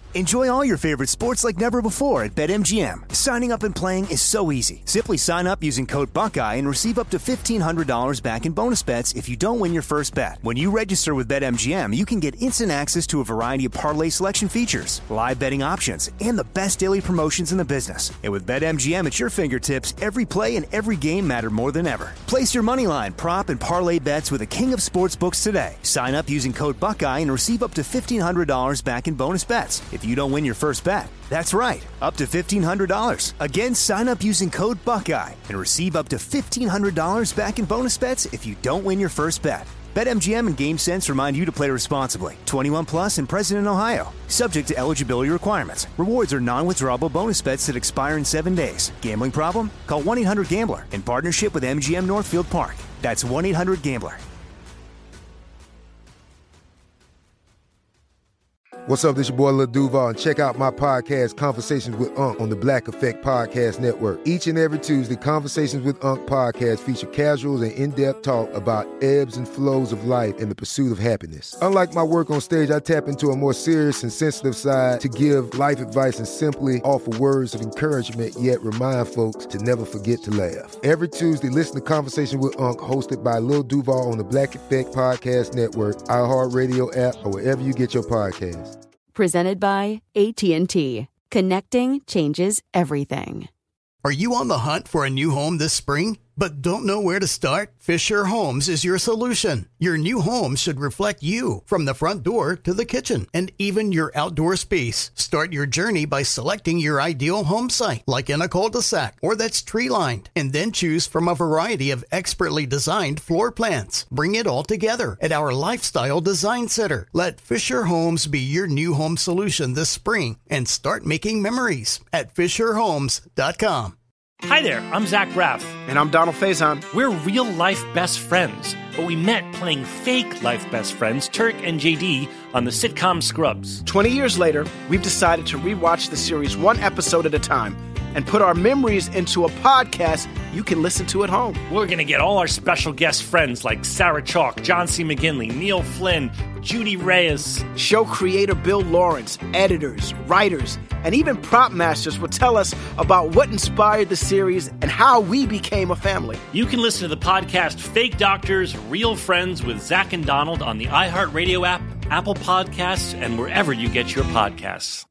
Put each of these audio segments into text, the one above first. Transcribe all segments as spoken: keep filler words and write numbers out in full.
Enjoy all your favorite sports like never before at BetMGM. Signing up and playing is so easy. Simply sign up using code Buckeye and receive up to fifteen hundred dollars back in bonus bets if you don't win your first bet. When you register with BetMGM, you can get instant access to a variety of parlay selection features, live betting options, and the best daily promotions in the business. And with BetMGM at your fingertips, every play and every game matter more than ever. Place your moneyline, prop, and parlay bets with the king of sportsbooks today. Sign up using code Buckeye and receive up to fifteen hundred dollars back in bonus bets if you don't win your first bet. That's right, up to fifteen hundred dollars. Again, sign up using code Buckeye and receive up to fifteen hundred dollars back in bonus bets if you don't win your first bet. BetMGM and GameSense remind you to play responsibly. twenty-one plus and present in Ohio. Subject to eligibility requirements. Rewards are non-withdrawable bonus bets that expire in seven days. Gambling problem? Call one eight hundred gambler in partnership with M G M Northfield Park. That's one eight hundred gambler. What's up, this your boy Lil Duval, and check out my podcast, Conversations with Unc, on the Black Effect Podcast Network. Each and every Tuesday, Conversations with Unc podcast feature casuals and in-depth talk about ebbs and flows of life and the pursuit of happiness. Unlike my work on stage, I tap into a more serious and sensitive side to give life advice and simply offer words of encouragement, yet remind folks to never forget to laugh. Every Tuesday, listen to Conversation with Unc, hosted by Lil Duval on the Black Effect Podcast Network, iHeartRadio app, or wherever you get your podcasts. Presented by A T and T. Connecting changes everything. Are you on the hunt for a new home this spring, but don't know where to start? Fisher Homes is your solution. Your new home should reflect you, from the front door to the kitchen, and even your outdoor space. Start your journey by selecting your ideal home site, like in a cul-de-sac or that's tree-lined, and then choose from a variety of expertly designed floor plans. Bring it all together at our Lifestyle Design Center. Let Fisher Homes be your new home solution this spring and start making memories at fisher homes dot com. Hi there, I'm Zach Braff. And I'm Donald Faison. We're real-life best friends, but we met playing fake-life best friends, Turk and J D, on the sitcom Scrubs. Twenty years later, we've decided to rewatch the series one episode at a time and put our memories into a podcast you can listen to at home. We're going to get all our special guest friends like Sarah Chalk, John C. McGinley, Neil Flynn, Judy Reyes. Show creator Bill Lawrence, editors, writers, and even prop masters will tell us about what inspired the series and how we became a family. You can listen to the podcast Fake Doctors, Real Friends with Zach and Donald on the iHeartRadio app, Apple Podcasts, and wherever you get your podcasts.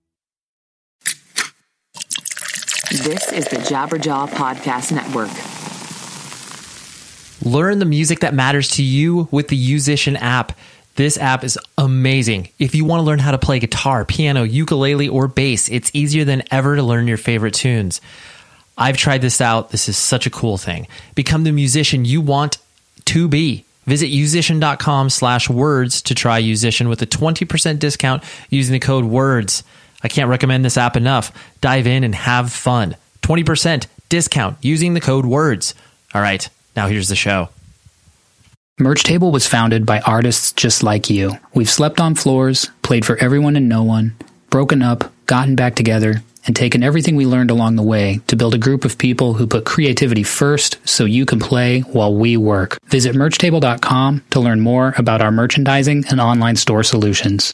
This is the Jabberjaw Podcast Network. Learn the music that matters to you with the Musician app. This app is amazing. If you want to learn how to play guitar, piano, ukulele, or bass, it's easier than ever to learn your favorite tunes. I've tried this out. This is such a cool thing. Become the musician you want to be. Visit musician.com slash words to try Musician with a twenty percent discount using the code WORDS. I can't recommend this app enough. Dive in and have fun. twenty percent discount using the code WORDS. All right, now here's the show. Merch Table was founded by artists just like you. We've slept on floors, played for everyone and no one, broken up, gotten back together, and taken everything we learned along the way to build a group of people who put creativity first so you can play while we work. Visit merch table dot com to learn more about our merchandising and online store solutions.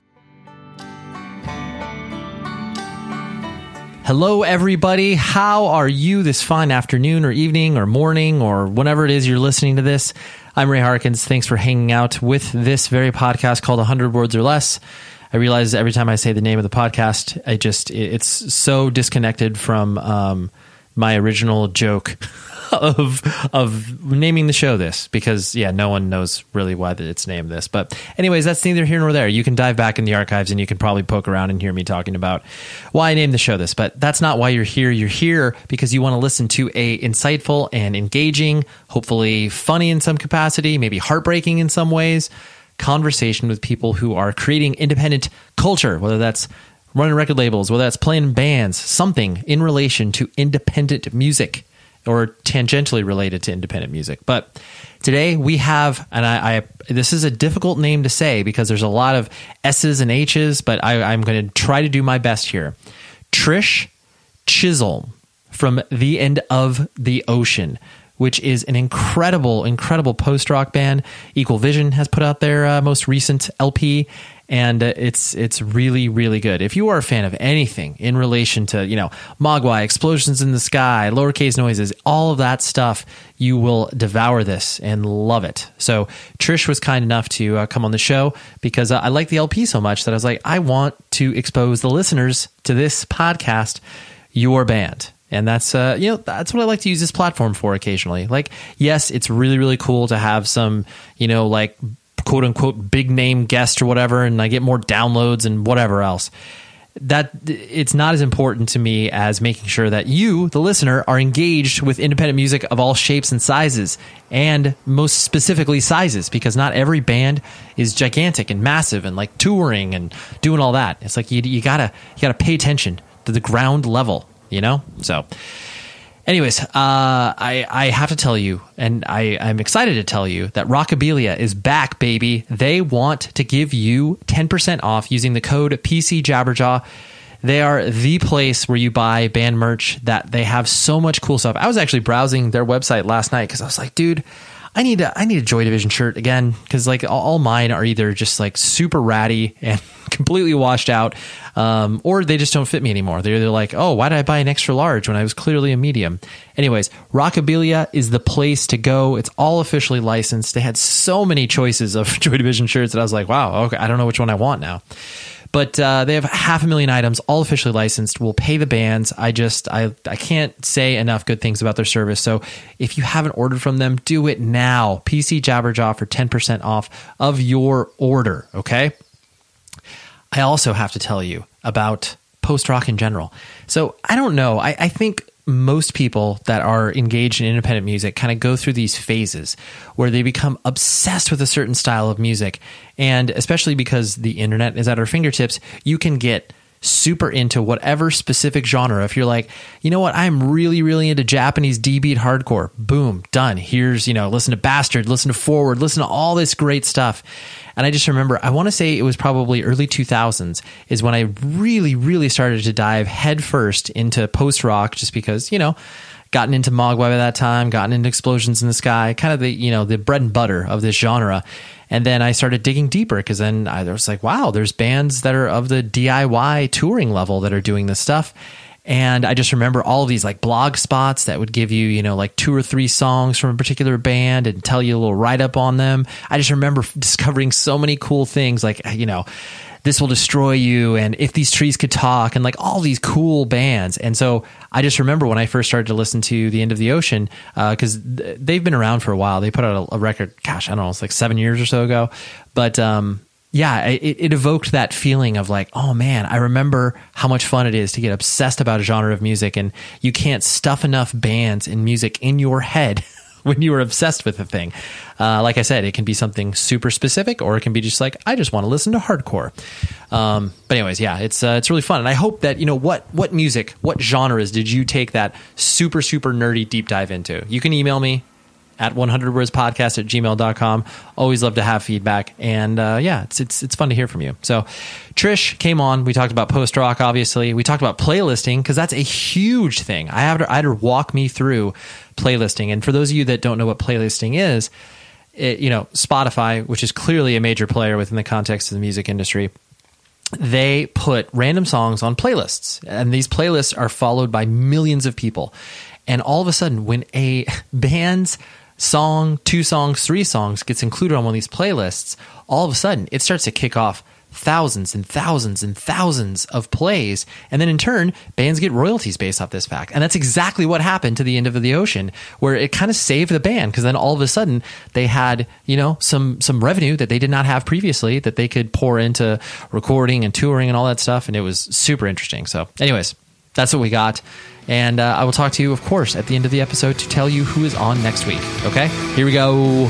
Hello, everybody. How are you this fine afternoon or evening or morning or whenever it is you're listening to this? I'm Ray Harkins. Thanks for hanging out with this very podcast called one hundred Words or Less. I realize every time I say the name of the podcast, I just it's so disconnected from um, my original joke of of naming the show this, because yeah, no one knows really why it's named this. But anyways, that's neither here nor there. You can dive back in the archives and you can probably poke around and hear me talking about why I named the show this. But that's not why you're here. You're here because you want to listen to a insightful and engaging, hopefully funny in some capacity, maybe heartbreaking in some ways, conversation with people who are creating independent culture, whether that's running record labels, whether that's playing bands, something in relation to independent music or tangentially related to independent music. But today we have, and I, I this is a difficult name to say because there's a lot of S's and H's, but I, I'm going to try to do my best here. Trish Chisholm from The End of the Ocean. which is an incredible, incredible post-rock band. Equal Vision has put out their uh, most recent L P, and uh, it's it's really, really good. If you are a fan of anything in relation to, you know, Mogwai, Explosions in the Sky, Lowercase Noises, all of that stuff, you will devour this and love it. So Trish was kind enough to uh, come on the show because uh, I like the L P so much that I was like, I want to expose the listeners to this podcast, your band. And that's, uh, you know, that's what I like to use this platform for occasionally. Like, yes, it's really, really cool to have some, you know, like quote unquote big name guest or whatever, and I get more downloads and whatever else. That it's not as important to me as making sure that you, the listener, are engaged with independent music of all shapes and sizes, and most specifically sizes, because not every band is gigantic and massive and like touring and doing all that. It's like you, you gotta you gotta pay attention to the ground level. You know? So anyways, uh, I, I have to tell you, and I, I'm excited to tell you that Rockabilia is back, baby. They want to give you ten percent off using the code P C Jabberjaw. They are the place where you buy band merch, that they have so much cool stuff. I was actually browsing their website last night because I was like, dude, I need a I need a Joy Division shirt again, because like all, all mine are either just like super ratty and completely washed out, um, or they just don't fit me anymore. They're either like, oh, why did I buy an extra large when I was clearly a medium? Anyways, Rockabilia is the place to go. It's all officially licensed. They had so many choices of Joy Division shirts that I was like, wow, okay, I don't know which one I want now. But uh, they have half a million items, all officially licensed. We'll pay the bands. I just, I, I can't say enough good things about their service. So if you haven't ordered from them, do it now. P C Jabberjaw for ten percent off of your order, okay? I also have to tell you about post-rock in general. So I don't know. I, I think most people that are engaged in independent music kind of go through these phases where they become obsessed with a certain style of music. And especially because the internet is at our fingertips, you can get super into whatever specific genre. If you're like, you know what, I'm really, really into Japanese D-beat hardcore. Boom, done. Here's, you know, listen to Bastard, listen to Forward, listen to all this great stuff. And I just remember, I want to say it was probably early two thousands is when I really, really started to dive headfirst into post-rock, just because, you know, gotten into Mogwai by that time, gotten into Explosions in the Sky, kind of the, you know, the bread and butter of this genre. And then I started digging deeper, because then I was like, wow, there's bands that are of the D I Y touring level that are doing this stuff. And I just remember all of these like blog spots that would give you, you know, like two or three songs from a particular band and tell you a little write up on them. I just remember discovering so many cool things like, you know, This Will Destroy You and If These Trees Could Talk and like all these cool bands. And so I just remember when I first started to listen to The End of the Ocean, because uh, th- they've been around for a while. They put out a, a record, gosh, I don't know, it's like seven years or so ago. But um, yeah, it, it evoked that feeling of like, oh man, I remember how much fun it is to get obsessed about a genre of music, and you can't stuff enough bands and music in your head when you are obsessed with a thing. Uh, like I said, it can be something super specific, or it can be just like, I just want to listen to hardcore. Um, but anyways, yeah, it's uh, it's really fun. And I hope that, you know, what what music, what genres did you take that super, super nerdy deep dive into? You can email me at one hundred words podcast at gmail dot com. Always love to have feedback. And uh, yeah, it's, it's, it's fun to hear from you. So Trish came on. We talked about post-rock, obviously. We talked about playlisting, because that's a huge thing. I have to, I had her walk me through playlisting. And for those of you that don't know what playlisting is, it, you know, Spotify, which is clearly a major player within the context of the music industry, they put random songs on playlists. And these playlists are followed by millions of people. And all of a sudden, when a band's song, two songs, three songs gets included on one of these playlists, all of a sudden it starts to kick off thousands and thousands and thousands of plays. And then in turn, bands get royalties based off this fact. And that's exactly what happened to The End of the Ocean, where it kind of saved the band, because then all of a sudden they had, you know, some some revenue that they did not have previously that they could pour into recording and touring and all that stuff. And it was super interesting. So anyways, that's what we got. And uh, I will talk to you, of course, at the end of the episode to tell you who is on next week. Okay? Here we go.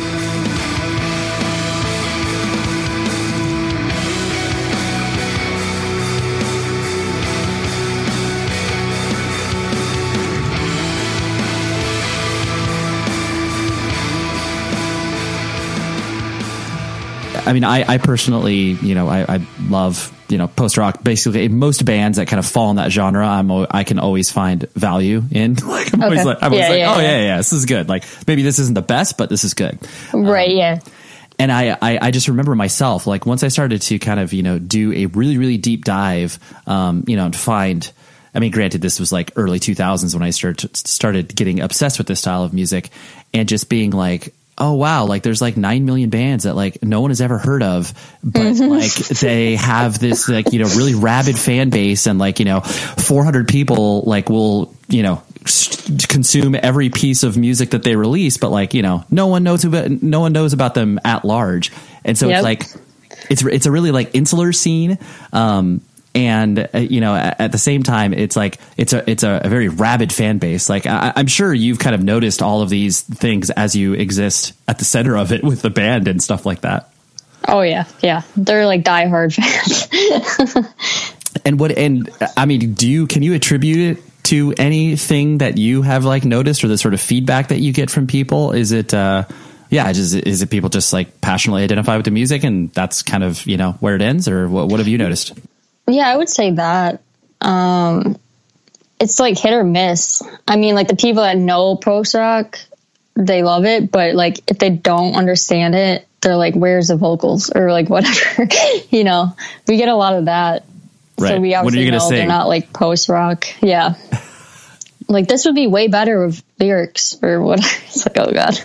I mean, I, I personally, you know, I, I love you know, post rock, basically most bands that kind of fall in that genre, I'm, I can always find value in. Like, I'm okay. always like, I'm always yeah, like yeah, oh yeah. yeah, yeah, this is good. Like maybe this isn't the best, but this is good. Right. Um, yeah. And I, I, I just remember myself, like once I started to kind of, you know, do a really, really deep dive, um, you know, and find, I mean, granted, this was like early two thousands when I started, started getting obsessed with this style of music and just being like, oh wow, like there's like nine million bands that like no one has ever heard of, but mm-hmm. like they have this like, you know, really rabid fan base, and like, you know, four hundred people like will, you know, consume every piece of music that they release, but like, you know, no one knows who, no one knows about them at large. And so yep. it's like, it's, it's a really like insular scene. Um, And, uh, you know, at, at the same time, it's like it's a it's a, a very rabid fan base. Like I, I'm sure you've kind of noticed all of these things as you exist at the center of it with the band and stuff like that. Oh, yeah. Yeah. They're like diehard fans. And what and I mean, do you can you attribute it to anything that you have like noticed, or the sort of feedback that you get from people? Is it uh, yeah, just, is it people just like passionately identify with the music and that's kind of, you know, where it ends, or what, what have you noticed? Yeah, I would say that. Um, it's like hit or miss. I mean, like the people that know post rock, they love it, but like if they don't understand it, they're like, where's the vocals, or like whatever. You know, we get a lot of that. Right. So we obviously know sing? They're not like post rock. Yeah. Like this would be way better with lyrics or whatever. It's like, oh God.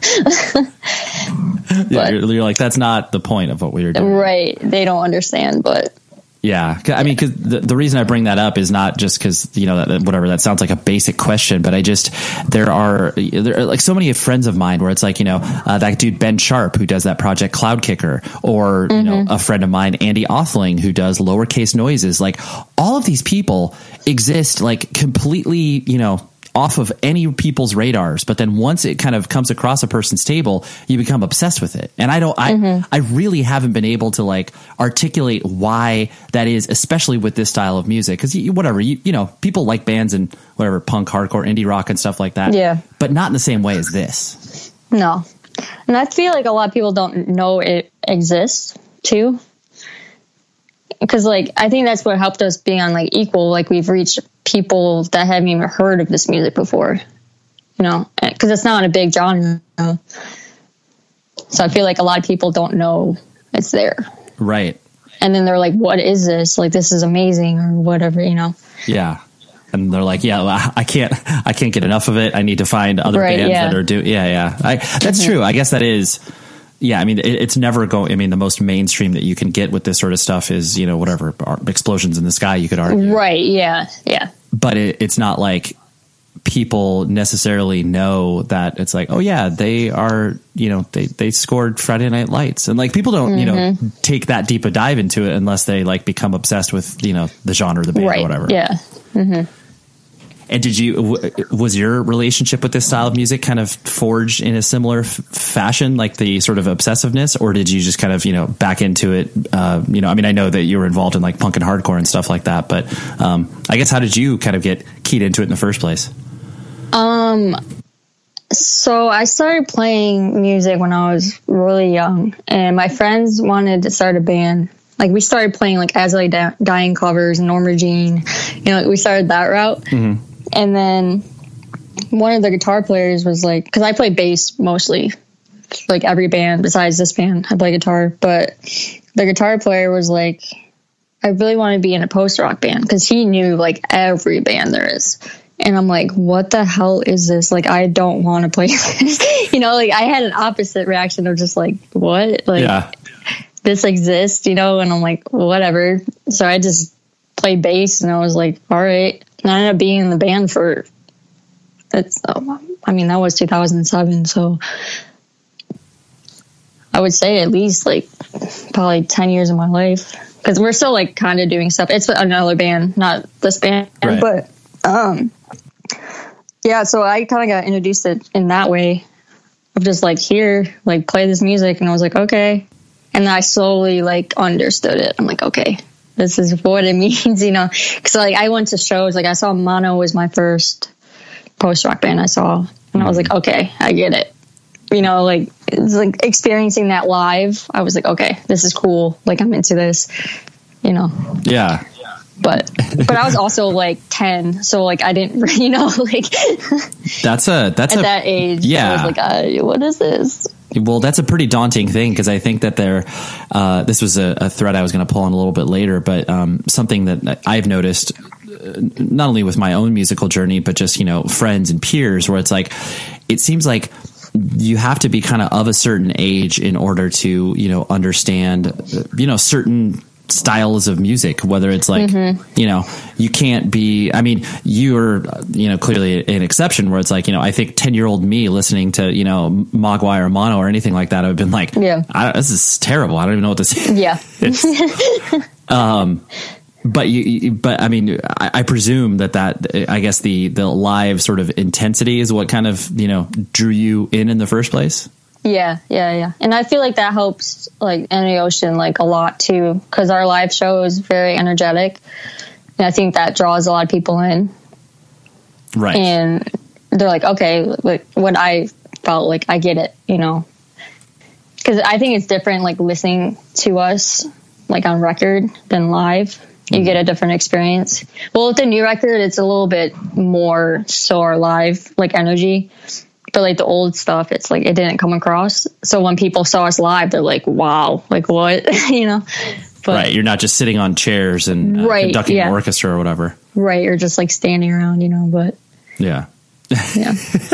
Yeah, you're, you're like, that's not the point of what we were doing. Right. They don't understand, but yeah. I mean, cause the, the reason I bring that up is not just cause, you know, that, whatever, that sounds like a basic question, but I just, there are, there are like so many friends of mine where it's like, you know, uh, that dude, Ben Sharp, who does that project Cloud Kicker, or, mm-hmm. you know, a friend of mine, Andy Othling, who does Lowercase Noises. Like all of these people exist like completely, you know, off of any people's radars, but then once it kind of comes across a person's table, you become obsessed with it. And I don't, I, mm-hmm. I really haven't been able to like articulate why that is, especially with this style of music. Cause you, whatever, you, you know, people like bands and whatever, punk, hardcore, indie rock and stuff like that. Yeah. But not in the same way as this. No. And I feel like a lot of people don't know it exists too. Cause like, I think that's what helped us being on like Equal. Like we've reached people that haven't even heard of this music before, you know, because it's not a big genre. So I feel like a lot of people don't know it's there. Right. And then they're like, what is this? Like, this is amazing or whatever, you know? Yeah. And they're like, yeah, well, I can't, I can't get enough of it. I need to find other right, bands yeah. that are doing, yeah, yeah. I, that's mm-hmm. true. I guess that is, yeah, I mean, it, it's never going, I mean, the most mainstream that you can get with this sort of stuff is, you know, whatever, Explosions in the Sky, you could argue. Right, yeah, yeah. But it, it's not like people necessarily know that it's like, oh yeah, they are, you know, they, they scored Friday Night Lights. And like people don't, mm-hmm. you know, take that deep a dive into it unless they like become obsessed with, you know, the genre of the band right, or whatever. Yeah. Mm-hmm. And did you, w- was your relationship with this style of music kind of forged in a similar f- fashion, like the sort of obsessiveness, or did you just kind of, you know, back into it? Uh, you know, I mean, I know that you were involved in like punk and hardcore and stuff like that, but um, I guess how did you kind of get keyed into it in the first place? Um, so I started playing music when I was really young, and my friends wanted to start a band. Like we started playing like As I Lay Dying covers, Norma Jean, you know, we started that route. Mm-hmm. And then one of the guitar players was like, because I play bass mostly, like every band besides this band, I play guitar. But the guitar player was like, I really want to be in a post-rock band, because he knew like every band there is. And I'm like, what the hell is this? Like, I don't want to play this. You know, like I had an opposite reaction of just like, what? Like, yeah. This exists, you know? And I'm like, whatever. So I just played bass, and I was like, all right. And I ended up being in the band for, it's, oh, I mean, that was two thousand seven. So I would say at least like probably ten years of my life, because we're still like kind of doing stuff. It's another band, not this band, right. But um, yeah, so I kind of got introduced it in that way of just like, here, like play this music. And I was like, okay. And I slowly like understood it. I'm like, okay, this is what it means, you know? Because like I went to shows, like I saw Mono was my first post-rock band I saw. And I was like, okay, I get it. You know, like it's like experiencing that live. I was like, okay, this is cool. Like I'm into this. you know. Yeah. But but I was also like ten, so like I didn't, you know, like that's a that's at a, that age. Yeah, I was like, uh, what is this? Well, that's a pretty daunting thing because I think that there, uh, this was a, a thread I was going to pull on a little bit later, but um, something that I've noticed, uh, not only with my own musical journey, but just, you know, friends and peers, where it's like, it seems like you have to be kind of of a certain age in order to, you know, understand, you know, certain styles of music, whether it's like, mm-hmm. you know, you can't be, I mean, you're, you know, clearly an exception where it's like, you know, I think ten year old me listening to, you know, Mogwai or Mono or anything like that, I've been like, yeah, I, this is terrible. I don't even know what this is. Yeah. um, but you, but I mean, I, I presume that that, I guess the, the live sort of intensity is what kind of, you know, drew you in in the first place. Yeah, yeah, yeah. And I feel like that helps like N A Ocean like a lot too, because our live show is very energetic. And I think that draws a lot of people in. Right. And they're like, okay, like what I felt like, I get it, you know. Because I think it's different like listening to us like on record than live. You mm-hmm. get a different experience. Well, with the new record, it's a little bit more so our live like energy. But like the old stuff, it's like it didn't come across. So when people saw us live, they're like, "Wow, like what?" you know. But, right, you're not just sitting on chairs and uh, right, conducting yeah. an orchestra or whatever. Right, you're just like standing around, you know. But yeah, yeah.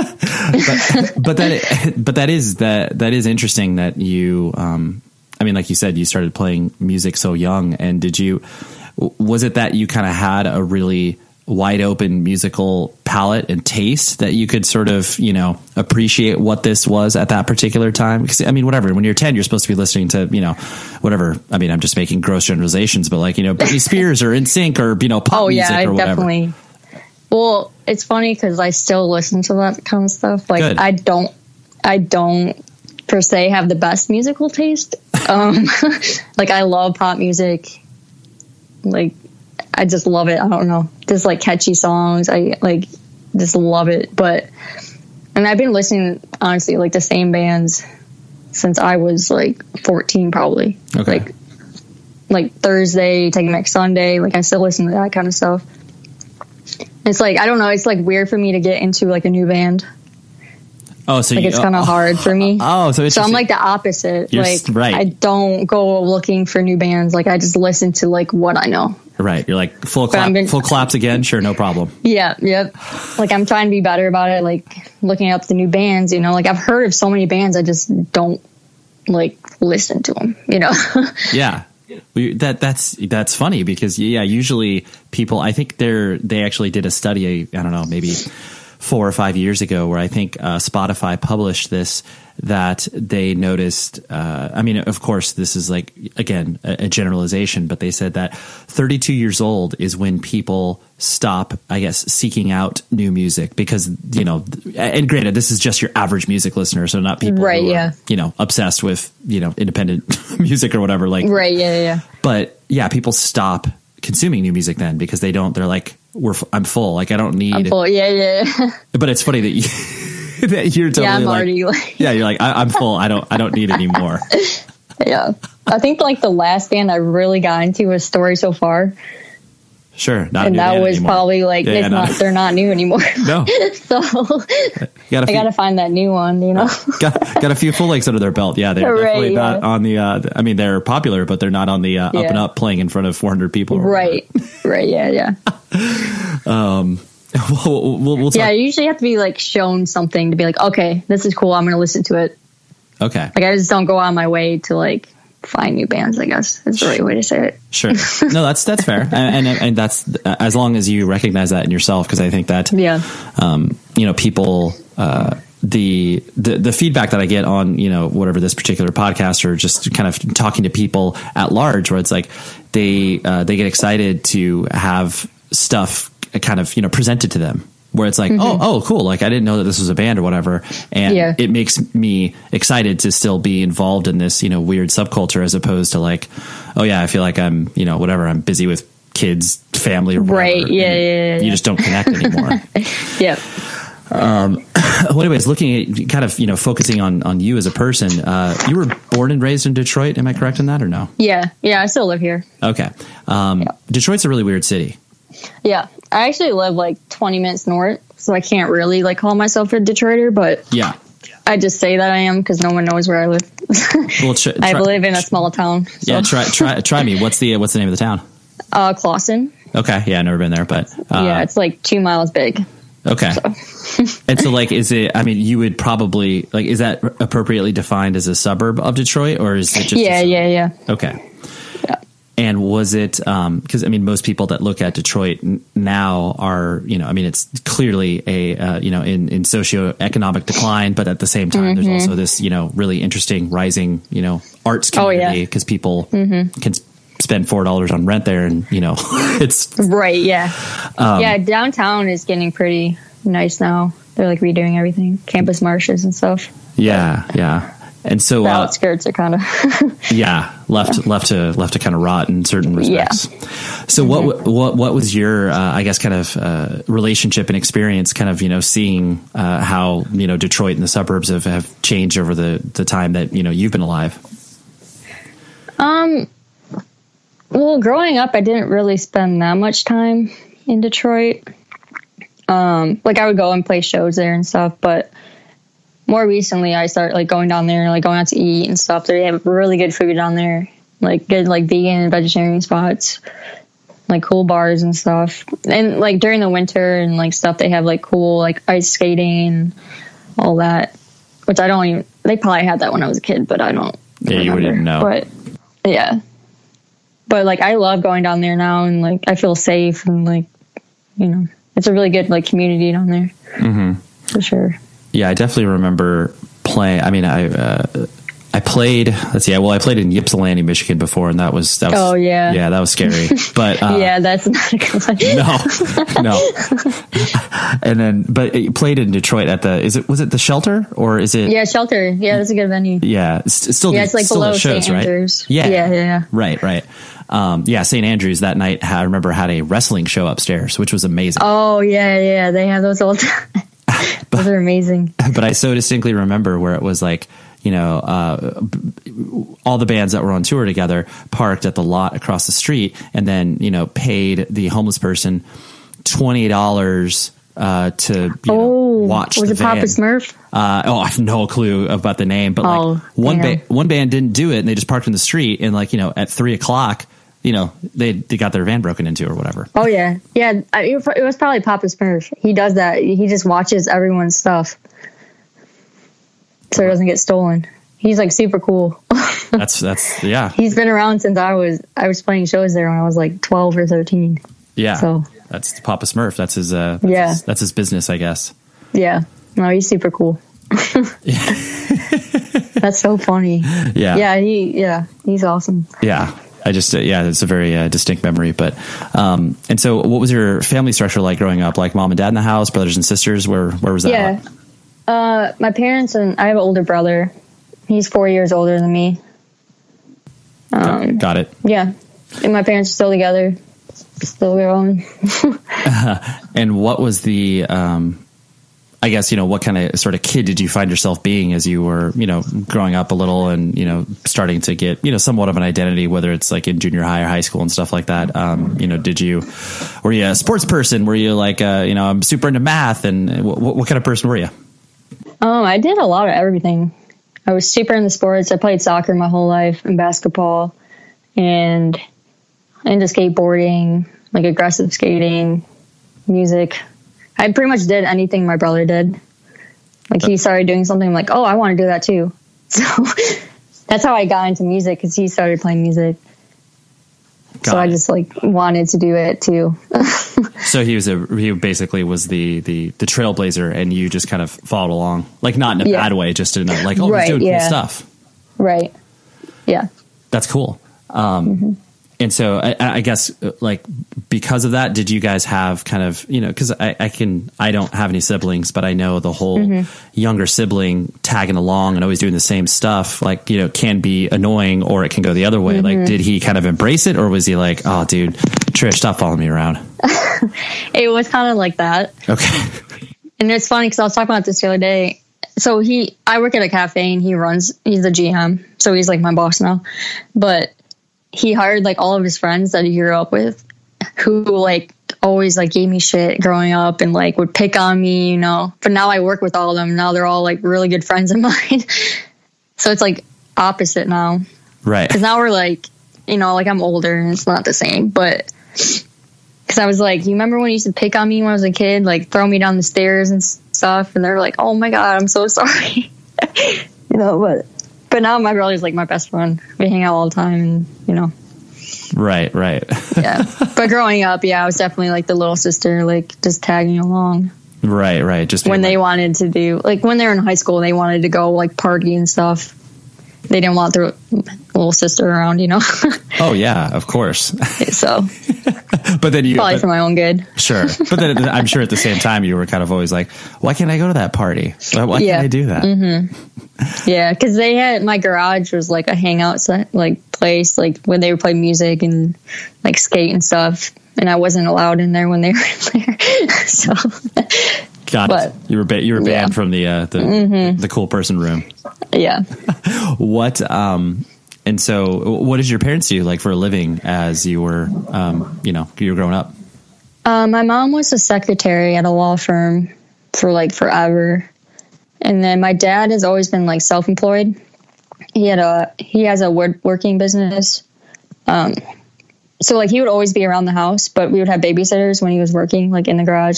but, but that but that is that that is interesting that you. Um, I mean, like you said, you started playing music so young, and did you? Was it that you kind of had a really wide open musical palette and taste that you could sort of, you know, appreciate what this was at that particular time? Because I mean, whatever, when you're ten, you're supposed to be listening to, you know, whatever. I mean, I'm just making gross generalizations, but like, you know, Britney Spears or N Sync or, you know, pop oh, music yeah, or whatever. Definitely. Well, it's funny because I still listen to that kind of stuff. Like Good. I don't, I don't per se have the best musical taste. Um, like I love pop music. Like, I just love it. I don't know. Just like catchy songs. I like just love it. But, and I've been listening, honestly, like the same bands since I was like fourteen, probably. Okay. Like, like Thursday, Take Back Sunday. Like I still listen to that kind of stuff. It's like, I don't know. It's like weird for me to get into like a new band. Oh, so like you, it's kind of oh, hard for me. Oh, so, so I'm like the opposite. You're like, right. I don't go looking for new bands. Like I just listen to like what I know. Right. You're like full clap, been, full claps again. Sure. No problem. Yeah. Yep. Like I'm trying to be better about it. Like looking up the new bands, you know, like I've heard of so many bands. I just don't like listen to them, you know? Yeah. We, that that's, that's funny because yeah, usually people, I think they're, they actually did a study, I don't know, maybe four or five years ago where I think uh, Spotify published this, that they noticed, uh, I mean, of course, this is like, again, a, a generalization, but they said that thirty-two years old is when people stop, I guess, seeking out new music because, you know, and granted, this is just your average music listener. So not people right, who yeah. are, you know, obsessed with, you know, independent music or whatever. Like, right. Yeah. Yeah. But yeah, people stop consuming new music then because they don't, they're like, we're, I'm full. Like I don't need, I'm full. Yeah. Yeah. But it's funny that you, that you're totally yeah, I'm like, already like, yeah, you're like, I, I'm full. I don't, I don't need any more. Yeah. I think like the last band I really got into was Story So Far. Sure. Not and that was anymore. probably like, yeah, it's yeah, not, not, they're not new anymore. No. So gotta I got to find that new one, you know? got, got a few full legs under their belt. Yeah. They're right, definitely yeah. not on the, uh, I mean, they're popular, but they're not on the uh, yeah. up and up playing in front of four hundred people. Right. Right. Yeah. Yeah. um, we'll, we'll, we'll talk. Yeah. You usually have to be like shown something to be like, okay, this is cool. I'm going to listen to it. Okay. Like I just don't go on my way to like find new bands, I guess is the right way to say it. Sure. No, that's, that's fair. And, and, and that's as long as you recognize that in yourself. Cause I think that, yeah. um, you know, people, uh, the, the, the feedback that I get on, you know, whatever this particular podcast or just kind of talking to people at large where it's like they, uh, they get excited to have stuff kind of, you know, presented to them. Where it's like, mm-hmm. oh, oh, cool. Like I didn't know that this was a band or whatever. And yeah. it makes me excited to still be involved in this, you know, weird subculture as opposed to like, oh yeah, I feel like I'm, you know, whatever. I'm busy with kids, family, or whatever. Right. Yeah, yeah, yeah. You yeah. just don't connect anymore. Yeah. Um, well, anyways, looking at kind of, you know, focusing on, on you as a person, uh, you were born and raised in Detroit. Am I correct in that or no? Yeah. Yeah. I still live here. Okay. Um, yeah. Detroit's a really weird city. Yeah. I actually live like twenty minutes north, so I can't really like call myself a Detroiter, but yeah, I just say that I am because no one knows where I live. Well, try, try, I live in a small town. So. Yeah. Try, try, try me. What's the, what's the name of the town? Uh, Clawson. Okay. Yeah. I've never been there, but, uh, yeah, it's like two miles big. Okay. So. And so like, is it, I mean, you would probably like, is that appropriately defined as a suburb of Detroit or is it just? Yeah, yeah, yeah. Okay. Yeah. And was it, um, cause I mean, most people that look at Detroit n- now are, you know, I mean, it's clearly a, uh, you know, in, in socioeconomic decline, but at the same time, mm-hmm. there's also this, you know, really interesting rising, you know, arts community because oh, yeah. people mm-hmm. can spend four dollars on rent there and, you know, it's right. Yeah. Um, yeah. Downtown is getting pretty nice now. They're like redoing everything, campus marshes and stuff. Yeah. But, yeah. And so the outskirts uh, are kind of yeah left yeah. left to left to kind of rot in certain respects. Yeah. So mm-hmm. what what what was your uh, I guess kind of uh, relationship and experience kind of you know seeing uh, how you know Detroit and the suburbs have, have changed over the, the time that you know you've been alive? Um. Well, growing up, I didn't really spend that much time in Detroit. Um, like I would go and play shows there and stuff, but. More recently, I started like going down there, like going out to eat and stuff. They have really good food down there, like good like vegan and vegetarian spots, like cool bars and stuff. And like during the winter and like stuff, they have like cool like ice skating and all that, which I don't even. They probably had that when I was a kid, but I don't. Yeah, remember. You wouldn't know. But yeah, but like I love going down there now, and like I feel safe and like you know it's a really good like community down there mm-hmm. for sure. Yeah, I definitely remember playing. I mean, I uh, I played. Let's see. Well, I played in Ypsilanti, Michigan before, and that was that was. Oh yeah, yeah, that was scary. But uh, yeah, that's not a good one. No, no. And then, but you played in Detroit at the. Is it was it the Shelter or is it? Yeah, Shelter. Yeah, that's a good venue. Yeah, it's, it's still. Yeah, it's like still below shows, Saint Andrews. Right? Yeah, yeah, yeah, yeah. Right, right. Um, yeah, Saint Andrews that night. I remember had a wrestling show upstairs, which was amazing. Oh yeah, yeah. They have those all the time. But, those are amazing. But I so distinctly remember where it was like, you know, uh, all the bands that were on tour together parked at the lot across the street and then, you know, paid the homeless person twenty dollars uh, to you oh, know, watch was the it van. Papa Smurf? Uh, oh, I have no clue about the name, but oh, like one, ba- one band didn't do it and they just parked in the street and like, you know, at three o'clock, you know, they they got their van broken into or whatever. Oh, yeah. Yeah, it was probably Papa Smurf. He does that. He just watches everyone's stuff so it doesn't get stolen. He's like super cool. that's, that's, yeah. He's been around since I was, I was playing shows there when I was like twelve or thirteen. Yeah. So that's Papa Smurf. That's his, uh, that's yeah. his, that's his business, I guess. Yeah. No, he's super cool. That's so funny. Yeah. Yeah. He, yeah, he's awesome. Yeah. I just, uh, yeah, it's a very uh, distinct memory. But, um, and so what was your family structure like growing up? Like mom and dad in the house, brothers and sisters? Where, where was that? Yeah. Uh, my parents and I have an older brother. He's four years older than me. Um, Got it. Yeah. And my parents are still together, still growing. And what was the, um, I guess, you know, what kind of sort of kid did you find yourself being as you were, you know, growing up a little and, you know, starting to get, you know, somewhat of an identity, whether it's like in junior high or high school and stuff like that? Um, you know, did you, were you a sports person? Were you like, uh, you know, I'm super into math and what, what kind of person were you? Um, I did a lot of everything. I was super into sports. I played soccer my whole life and basketball and into skateboarding, like aggressive skating, music. I pretty much did anything my brother did. Like he started doing something, I'm like, oh, I want to do that too. So that's how I got into music because he started playing music. Got so it. I just like wanted to do it too. So he was a he basically was the the the trailblazer, and you just kind of followed along, like not in a yeah. bad way, just in a like oh, right, he's doing yeah. cool stuff. Right. Yeah. That's cool. Um, mm-hmm. And so I, I guess like because of that, did you guys have kind of, you know, because I, I can I don't have any siblings, but I know the whole mm-hmm. younger sibling tagging along and always doing the same stuff, like, you know, can be annoying or it can go the other way. Mm-hmm. Like, did he kind of embrace it or was he like, oh, dude, Trish, stop following me around? It was kind of like that. Okay. And it's funny because I was talking about this the other day. So he, I work at a cafe and he runs, he's the G M. So he's like my boss now. But he hired like all of his friends that he grew up with who like always like gave me shit growing up and like would pick on me, you know. But now I work with all of them. Now they're all like really good friends of mine. So it's like opposite now. Right. Because now we're like, you know, like I'm older and it's not the same. But because I was like, you remember when you used to pick on me when I was a kid, like throw me down the stairs and stuff? And they're like, oh my God, I'm so sorry. You know, but but now my brother's like my best friend. We hang out all the time and, you know. Right, right. Yeah. But growing up, yeah, I was definitely like the little sister, like just tagging along. Right, right. Just when they like, wanted to do, like when they were in high school, they wanted to go like party and stuff. They didn't want their little sister around, you know? Oh, yeah, of course. So, but then you probably but, for my own good. Sure. But then I'm sure at the same time you were kind of always like, why can't I go to that party? Why, why yeah. can't I do that? Mm-hmm. Yeah, because they had, my garage was like a hangout set, like place, like when they would play music and like skate and stuff. And I wasn't allowed in there when they were in there. So, got but, it. You were ba- you were banned yeah. from the uh, the, mm-hmm. the the cool person room. Yeah. What um and so what did your parents do like for a living as you were um you know you were growing up? Uh, my mom was a secretary at a law firm for like forever, and then my dad has always been like self-employed. He had a he has a woodworking business. Um. So, like, he would always be around the house, but we would have babysitters when he was working, like, in the garage.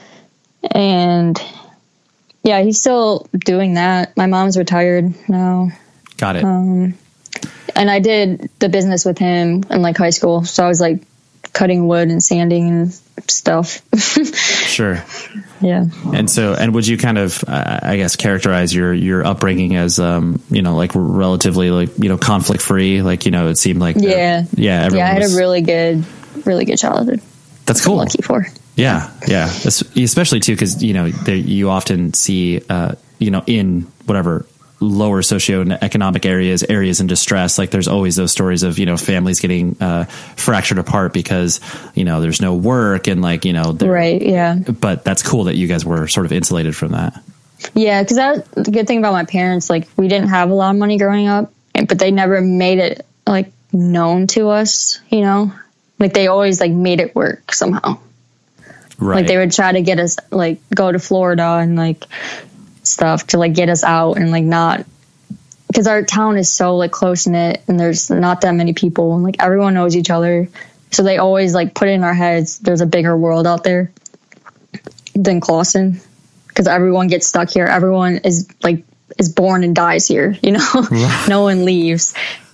And, yeah, he's still doing that. My mom's retired now. Got it. Um, and I did the business with him in, like, high school. So I was, like, cutting wood and sanding and stuff. Sure. Yeah. And so, and would you kind of, uh, I guess, characterize your, your upbringing as, um, you know, like relatively like, you know, conflict free? Like, you know, it seemed like, yeah. The, yeah. Yeah. I had was, a really good, really good childhood. That's cool. I'm lucky for. Yeah. Yeah. Especially too, cause you know, there, you often see, uh, you know, in whatever lower socioeconomic areas, areas in distress, like there's always those stories of, you know, families getting uh, fractured apart because, you know, there's no work and like, you know, right. Yeah. But that's cool that you guys were sort of insulated from that. Yeah. Cause that's the good thing about my parents. Like we didn't have a lot of money growing up, but they never made it like known to us, you know, like they always like made it work somehow. Right. Like they would try to get us like go to Florida and like stuff to like get us out and like not, because our town is so like close knit and there's not that many people and like everyone knows each other, so they always like put it in our heads there's a bigger world out there than Clawson, because everyone gets stuck here. Everyone is like is born and dies here, you know. Right. No one leaves,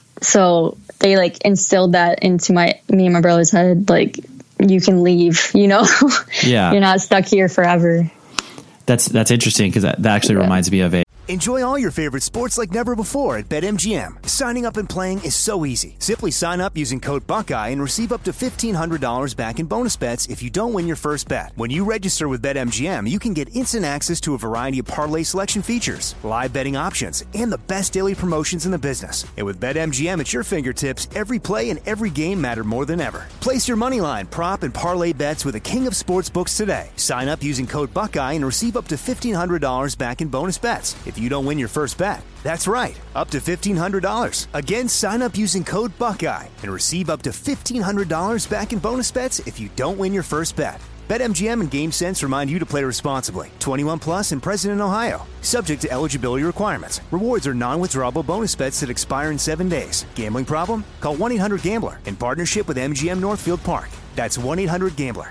so they like instilled that into my me and my brother's head, like you can leave, you know. Yeah. You're not stuck here forever. That's that's interesting because that, that actually yeah. reminds me of a. Enjoy all your favorite sports like never before at BetMGM. Signing up and playing is so easy. Simply sign up using code Buckeye and receive up to fifteen hundred dollars back in bonus bets if you don't win your first bet. When you register with BetMGM, you can get instant access to a variety of parlay selection features, live betting options, and the best daily promotions in the business. And with BetMGM at your fingertips, every play and every game matter more than ever. Place your moneyline, prop, and parlay bets with the king of sportsbooks today. Sign up using code Buckeye and receive up to fifteen hundred dollars back in bonus bets if you don't win your first bet. That's right, up to fifteen hundred dollars. Again, sign up using code Buckeye and receive up to fifteen hundred dollars back in bonus bets if you don't win your first bet. BetMGM and GameSense remind you to play responsibly. twenty-one plus and present in Ohio. Subject to eligibility requirements. Rewards are non-withdrawable bonus bets that expire in seven days. Gambling problem? Call one eight hundred gambler in partnership with M G M Northfield Park. That's one eight hundred gambler.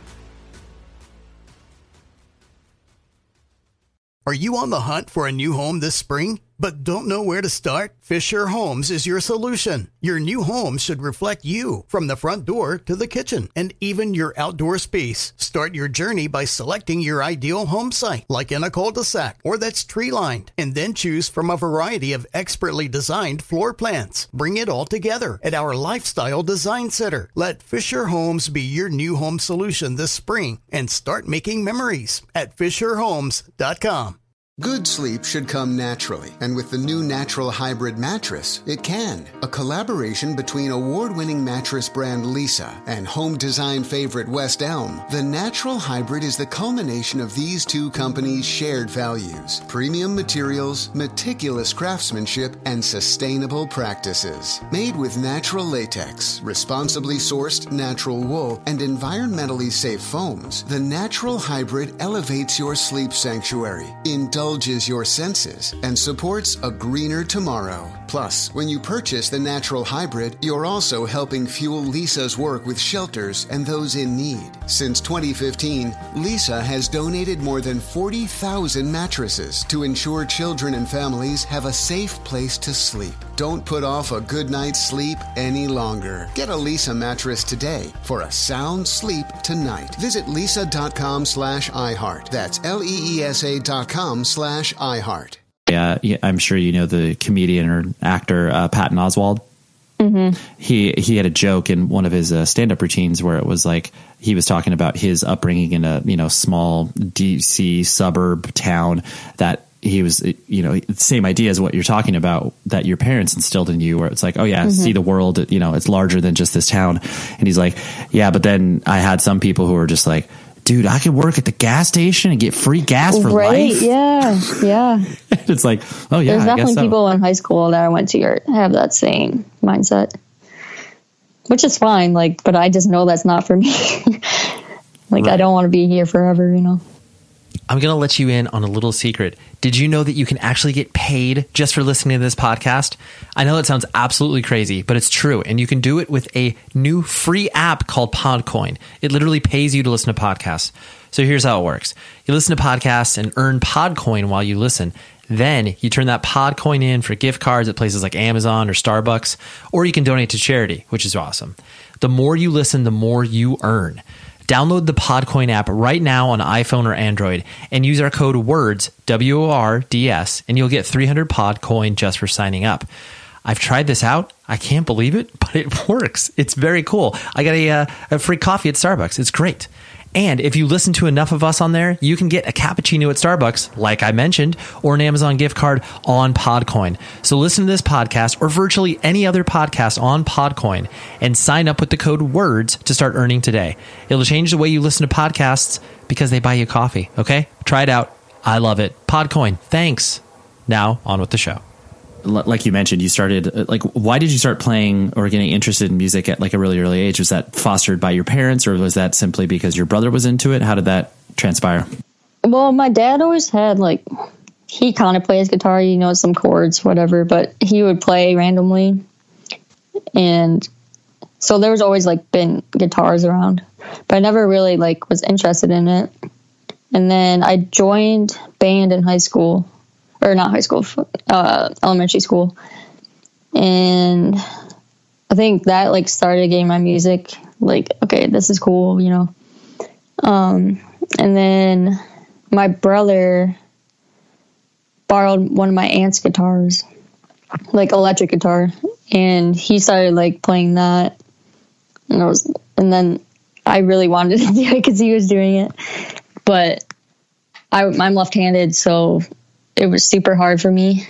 Are you on the hunt for a new home this spring, but don't know where to start? Fisher Homes is your solution. Your new home should reflect you, from the front door to the kitchen, and even your outdoor space. Start your journey by selecting your ideal home site, like in a cul-de-sac or that's tree-lined, and then choose from a variety of expertly designed floor plans. Bring it all together at our Lifestyle Design Center. Let Fisher Homes be your new home solution this spring and start making memories at fisher homes dot com. Good sleep should come naturally, and with the new Natural Hybrid mattress, it can. A collaboration between award-winning mattress brand Leesa and home design favorite West Elm, the Natural Hybrid is the culmination of these two companies' shared values: premium materials, meticulous craftsmanship, and sustainable practices. Made with natural latex, responsibly sourced natural wool, and environmentally safe foams, the Natural Hybrid elevates your sleep sanctuary, indulges your senses, and supports a greener tomorrow. Plus, when you purchase the Natural Hybrid, you're also helping fuel Leesa's work with shelters and those in need. Since twenty fifteen, Leesa has donated more than forty thousand mattresses to ensure children and families have a safe place to sleep. Don't put off a good night's sleep any longer. Get a Leesa mattress today for a sound sleep tonight. Visit leesa.com slash iHeart. That's L-E-E-S-A dot com slash iHeart. Yeah, I'm sure you know the comedian or actor uh, Patton Oswalt. Mm-hmm. He he had a joke in one of his uh, stand-up routines where it was like he was talking about his upbringing in a you know small D C suburb town that he was, you know, same idea as what you're talking about that your parents instilled in you, where it's like, oh yeah, mm-hmm. see the world, you know, it's larger than just this town. And he's like, yeah, but then I had some people who were just like, dude, I could work at the gas station and get free gas for right, life. Yeah, yeah. It's like, oh yeah, there's I definitely guess so. people in high school that I went to are, have that same mindset, which is fine. Like, but I just know that's not for me. Like, right. I don't want to be here forever, you know. I'm going to let you in on a little secret. Did you know that you can actually get paid just for listening to this podcast? I know that sounds absolutely crazy, but it's true. And you can do it with a new free app called Podcoin. It literally pays you to listen to podcasts. So here's how it works. You listen to podcasts and earn Podcoin while you listen. Then you turn that Podcoin in for gift cards at places like Amazon or Starbucks, or you can donate to charity, which is awesome. The more you listen, the more you earn. Download the Podcoin app right now on iPhone or Android and use our code WORDS, W O R D S, and you'll get three hundred Podcoin just for signing up. I've tried this out. I can't believe it, but it works. It's very cool. I got a, uh, a free coffee at Starbucks. It's great. And if you listen to enough of us on there, you can get a cappuccino at Starbucks, like I mentioned, or an Amazon gift card on Podcoin. So listen to this podcast or virtually any other podcast on Podcoin and sign up with the code WORDS to start earning today. It'll change the way you listen to podcasts because they buy you coffee, okay? Try it out. I love it. Podcoin, thanks. Now, on with the show. Like you mentioned, you started, like, why did you start playing or getting interested in music at like a really early age? Was that fostered by your parents, or was that simply because your brother was into it? How did that transpire? Well, my dad always had, like, he kind of plays guitar, you know, some chords, whatever, but he would play randomly. And so there was always like been guitars around, but I never really like was interested in it. And then I joined band in high school. Or not high school, uh, elementary school. And I think that, like, started getting my music, like, okay, this is cool, you know. Um, and then my brother borrowed one of my aunt's guitars, like, electric guitar. And he started, like, playing that. And I was, and then I really wanted to do it because he was doing it. But I, I'm left-handed, so it was super hard for me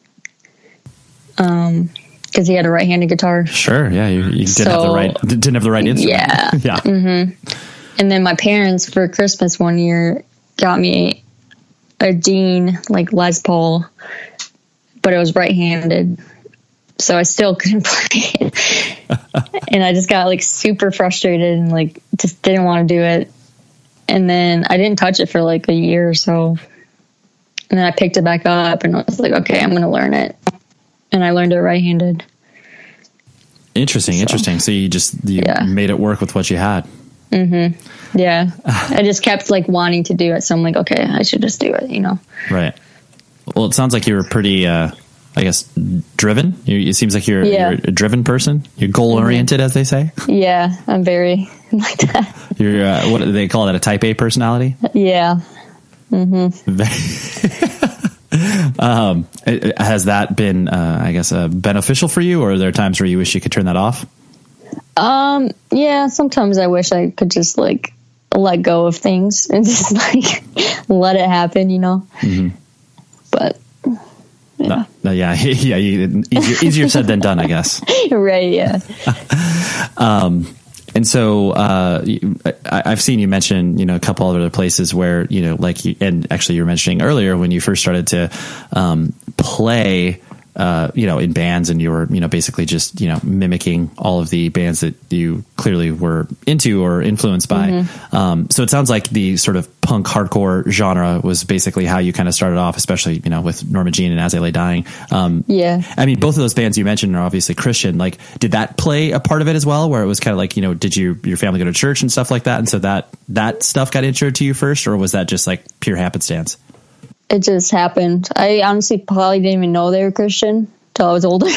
um because he had a right-handed guitar. Sure, yeah, you, you didn't so, have the right didn't have the right instrument. Yeah, yeah. Mm-hmm. And then my parents for Christmas one year got me a Dean, like Les Paul, but it was right-handed, so I still couldn't play it. And I just got like super frustrated and like just didn't want to do it. And then I didn't touch it for like a year or so. And then I picked it back up and I was like, okay, I'm going to learn it. And I learned it right-handed. Interesting, so, interesting. So you just you yeah. made it work with what you had. Mm-hmm. Yeah. I just kept like wanting to do it. So I'm like, okay, I should just do it, you know? Right. Well, it sounds like you were pretty, uh, I guess, driven. You, it seems like you're, yeah. you're a driven person. You're goal-oriented, mm-hmm. as they say. Yeah, I'm very like that. You're, uh, what do they call that, a type A personality? Yeah. Mm-hmm. um, has that been, uh, I guess, uh, beneficial for you, or are there times where you wish you could turn that off? Um, yeah, sometimes I wish I could just like let go of things and just like let it happen, you know? Mm-hmm. but yeah, no, yeah, yeah, easier, easier said than done, I guess. Right. Yeah. um, and so uh, I, I've seen you mention, you know, a couple other places where, you know, like, you, and actually you were mentioning earlier when you first started to um, play. Uh, you know, in bands, and you were, you know, basically just, you know, mimicking all of the bands that you clearly were into or influenced by. Mm-hmm. Um, so it sounds like the sort of punk hardcore genre was basically how you kind of started off, especially, you know, with Norma Jean and As I Lay Dying. Um, yeah. I mean, both of those bands you mentioned are obviously Christian. Like, did that play a part of it as well, where it was kind of like, you know, did you, your family go to church and stuff like that? And so that, that stuff got introed to you first, or was that just like pure happenstance? It just happened. I honestly probably didn't even know they were Christian till I was older.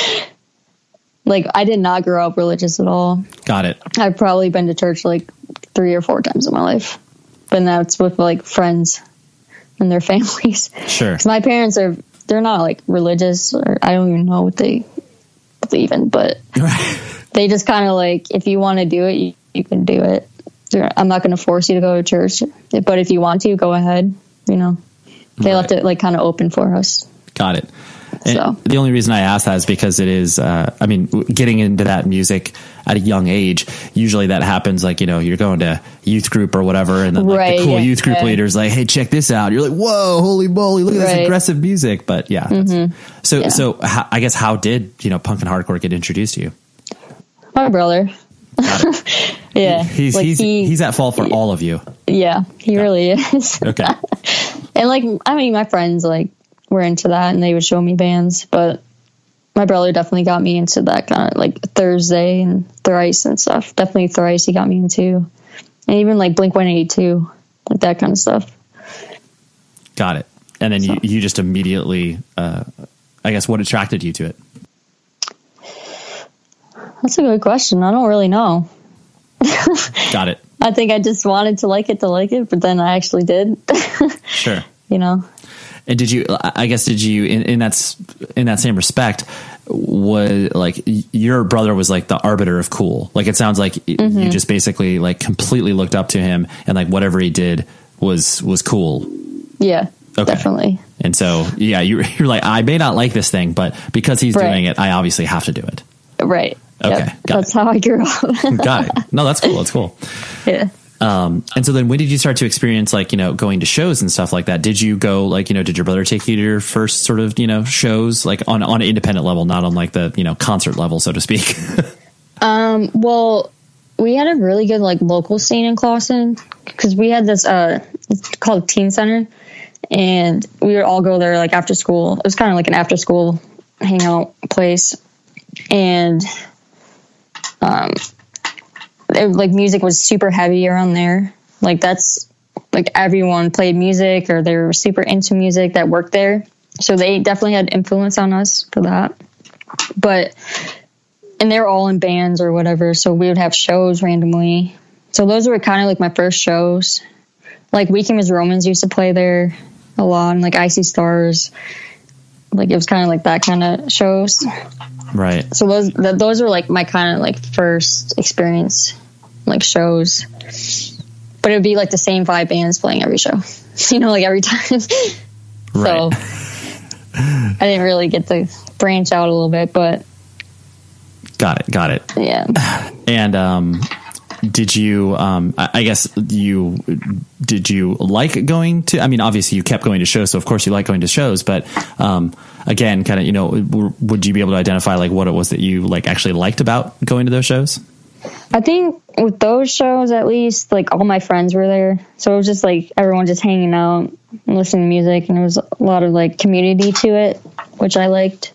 Like, I did not grow up religious at all. Got it. I've probably been to church like three or four times in my life, but now it's with like friends and their families. Sure. 'Cause my parents are, they're not like religious, or I don't even know what they believe in, but they just kind of like, if you want to do it, you, you can do it. I'm not going to force you to go to church, but if you want to, go ahead, you know. They right. left it like kind of open for us. Got it. So. The only reason I ask that is because it is, uh, I mean, getting into that music at a young age, usually that happens like, you know, you're going to youth group or whatever, and then like right, the cool yeah, youth group yeah. leader's like, hey, check this out. You're like, whoa, holy moly, look at right. this aggressive music. But yeah. Mm-hmm. So, yeah. so how, I guess how did, you know, punk and hardcore get introduced to you? My brother. yeah. He's, like he's, he, he's at fault for all of you. Yeah, he yeah. really is. Okay. And like, I mean, my friends like were into that, and they would show me bands, but my brother definitely got me into that kind of like Thursday and Thrice and stuff. Definitely Thrice he got me into, and even like Blink one eighty-two, like that kind of stuff. Got it. And then so. you, you just immediately, uh, I guess, what attracted you to it? That's a good question. I don't really know. Got it. I think I just wanted to like it to like it, but then I actually did. Sure. You know. And did you, I guess, did you, in, in that, in that same respect, was like your brother was like the arbiter of cool. Like, it sounds like mm-hmm. you just basically like completely looked up to him, and like whatever he did was, was cool. Yeah, okay. Definitely. And so, yeah, you, you're like, I may not like this thing, but because he's right. doing it, I obviously have to do it. Right. Okay. Yep. That's it. How I grew up. Got it. No, that's cool. That's cool. Yeah. Um, and so then when did you start to experience like, you know, going to shows and stuff like that? Did you go like, you know, did your brother take you to your first sort of, you know, shows like on, on an independent level, not on like the, you know, concert level, so to speak? um, well, we had a really good like local scene in Clawson, because we had this, uh, it's called Teen Center, and we would all go there like after school. It was kind of like an after school hangout place. And, um, it, like music was super heavy around there. Like that's like everyone played music, or they were super into music that worked there. So they definitely had influence on us for that. But, and they were all in bands or whatever. So we would have shows randomly. So those were kind of like my first shows. Like Weekend Was Romans used to play there a lot, and like Icy Stars. Like it was kind of like that kind of shows. Right. So those th- those were like my kind of like first experience, like shows. But it would be like the same five bands playing every show, you know, like every time. Right. So I didn't really get to branch out a little bit, but got it. Got it. Yeah. And um, did you? Um, I, I guess you did you like going to? I mean, obviously you kept going to shows, so of course you like going to shows. But um, again, kind of, you know, w- would you be able to identify like what it was that you like actually liked about going to those shows? I think with those shows, at least, like all my friends were there, so it was just like everyone just hanging out and listening to music, and there was a lot of like community to it, which I liked.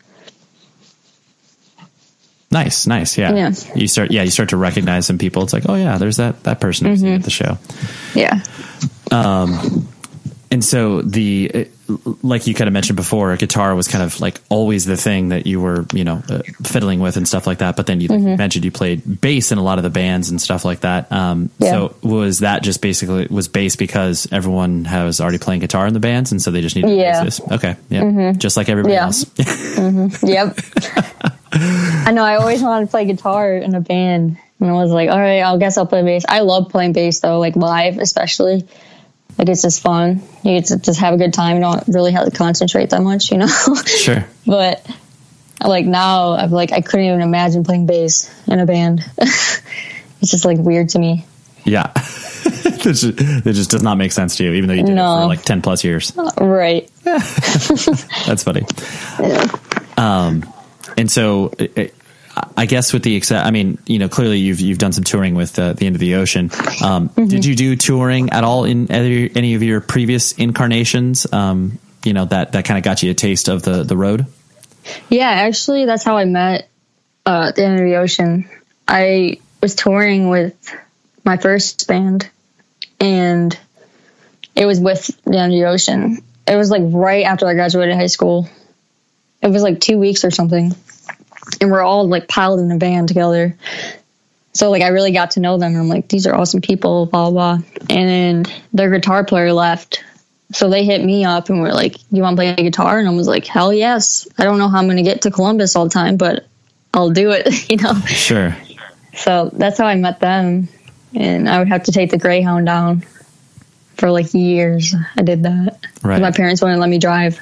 Nice, nice, yeah. yeah. You start, yeah, you start to recognize some people. It's like, oh yeah, there's that that person I've mm-hmm. seen at the show. Yeah. Um, and so the, like you kind of mentioned before, guitar was kind of like always the thing that you were, you know, uh, fiddling with and stuff like that. But then you mm-hmm. mentioned you played bass in a lot of the bands and stuff like that. Um, yeah. So was that just basically was bass because everyone was already playing guitar in the bands, and so they just needed yeah. bassist? Okay, yeah, mm-hmm. just like everybody yeah. else. mm-hmm. Yep. I know. I always wanted to play guitar in a band, and I was like, all right, I guess I'll play bass. I love playing bass though, like live especially. Like, it's just fun. You get to just have a good time. You don't really have to concentrate that much, you know? Sure. But like now, I'm like, I couldn't even imagine playing bass in a band. It's just like weird to me. Yeah. It just, it just does not make sense to you, even though you did no. it for like ten plus years. Right. That's funny. Yeah. Um, and so it, I guess with the, I mean, you know, clearly you've, you've done some touring with uh, the End of the Ocean. Um, mm-hmm. Did you do touring at all in any, any of your previous incarnations? Um, you know, that, that kind of got you a taste of the, the road? Yeah, actually that's how I met, uh, the End of the Ocean. I was touring with my first band, and it was with the End of the Ocean. It was like right after I graduated high school. It was like two weeks or something. And we're all like piled in a band together. So like I really got to know them. And I'm like, these are awesome people, blah, blah. And then their guitar player left. So they hit me up and were like, you want to play a guitar? And I was like, hell yes. I don't know how I'm going to get to Columbus all the time, but I'll do it, you know? Sure. So that's how I met them. And I would have to take the Greyhound down for like years. I did that. Right. My parents wouldn't let me drive.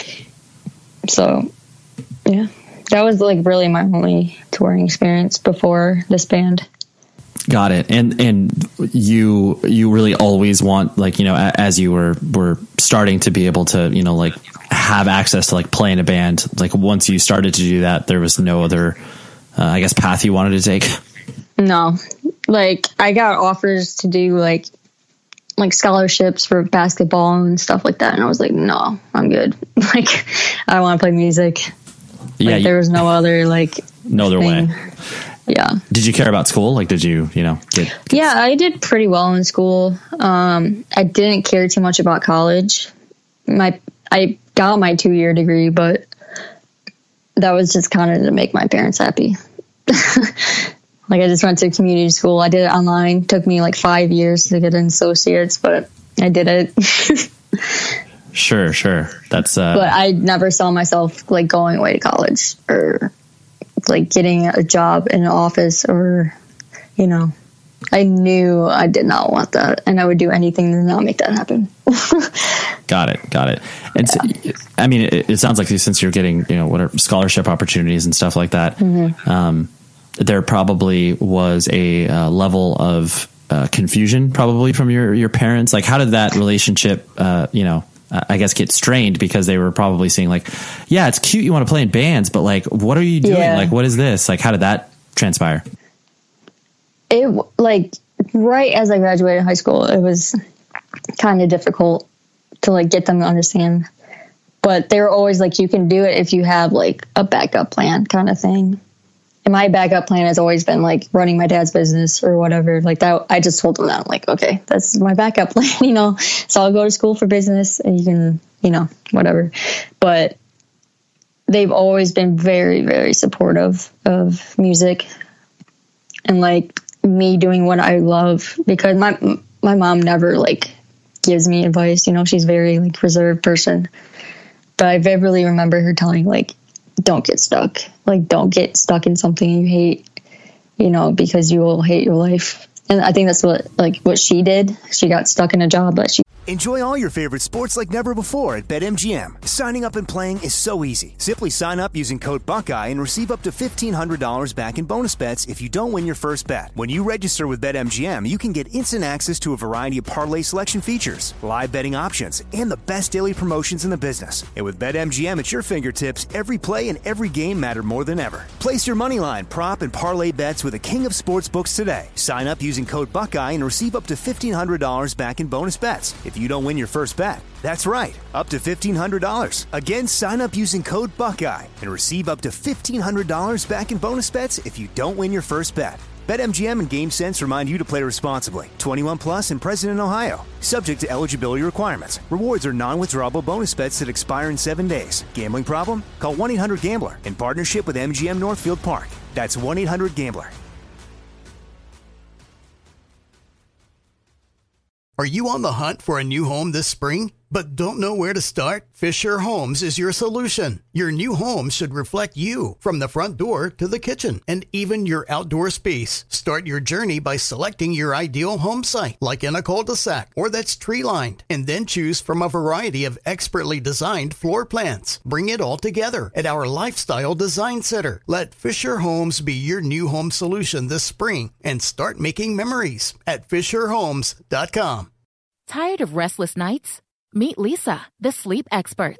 So, yeah. That was like really my only touring experience before this band. Got it. And and you you really always want, like, you know, as you were were starting to be able to, you know, like have access to like play in a band, like once you started to do that, there was no other, uh, I guess, path you wanted to take? No. Like I got offers to do like like scholarships for basketball and stuff like that. And I was like, no, I'm good. Like, I want to play music. Yeah, like, there was no other like no other thing. way. Yeah. Did you care about school? Like, did you, you know, get, get yeah, I did pretty well in school. Um, I didn't care too much about college. My, I got my two year degree, but that was just kind of to make my parents happy. Like, I just went to community school. I did it online. It took me like five years to get an associate's, but I did it. Sure, sure. That's, uh, but I never saw myself like going away to college or like getting a job in an office or, you know, I knew I did not want that, and I would do anything to not make that happen. Got it. Got it. And yeah. so, I mean, it, it sounds like since you're getting, you know, whatever scholarship opportunities and stuff like that, mm-hmm. um, there probably was a uh, level of uh, confusion probably from your, your parents. Like, how did that relationship, uh, you know, I guess get strained, because they were probably seeing like, yeah, it's cute, you want to play in bands, but like, what are you doing? Yeah. Like, what is this? Like, how did that transpire? It like right as I graduated high school, it was kind of difficult to like get them to understand, but they were always like, you can do it if you have like a backup plan kind of thing. And my backup plan has always been like running my dad's business or whatever. Like that, I just told them that, I'm like, okay, that's my backup plan, you know, so I'll go to school for business and you can, you know, whatever. But they've always been very, very supportive of music and like me doing what I love, because my, my mom never like gives me advice, you know, she's very like reserved person, but I vividly remember her telling like, don't get stuck. Like, don't get stuck in something you hate, you know, because you will hate your life. And I think that's what, like, what she did. She got stuck in a job that she... Enjoy all your favorite sports like never before at BetMGM. Signing up and playing is so easy. Simply sign up using code Buckeye and receive up to fifteen hundred dollars back in bonus bets if you don't win your first bet. When you register with BetMGM, you can get instant access to a variety of parlay selection features, live betting options, and the best daily promotions in the business. And with BetMGM at your fingertips, every play and every game matter more than ever. Place your moneyline, prop, and parlay bets with the king of sportsbooks today. Sign up using code Buckeye and receive up to fifteen hundred dollars back in bonus bets if you don't win your first bet. That's right, up to fifteen hundred dollars. Again, sign up using code Buckeye and receive up to fifteen hundred dollars back in bonus bets if you don't win your first bet. BetMGM and GameSense remind you to play responsibly. twenty-one plus and present in Ohio. Subject to eligibility requirements. Rewards are non-withdrawable bonus bets that expire in seven days. Gambling problem? Call one eight hundred gambler in partnership with M G M Northfield Park. That's one eight hundred gambler. Are you on the hunt for a new home this spring? but don't know where to start? Fisher Homes is your solution. Your new home should reflect you, from the front door to the kitchen and even your outdoor space. Start your journey by selecting your ideal home site, like in a cul-de-sac or that's tree-lined, and then choose from a variety of expertly designed floor plans. Bring it all together at our Lifestyle Design Center. Let Fisher Homes be your new home solution this spring and start making memories at fisher homes dot com. Tired of restless nights? Meet Leesa, the sleep experts.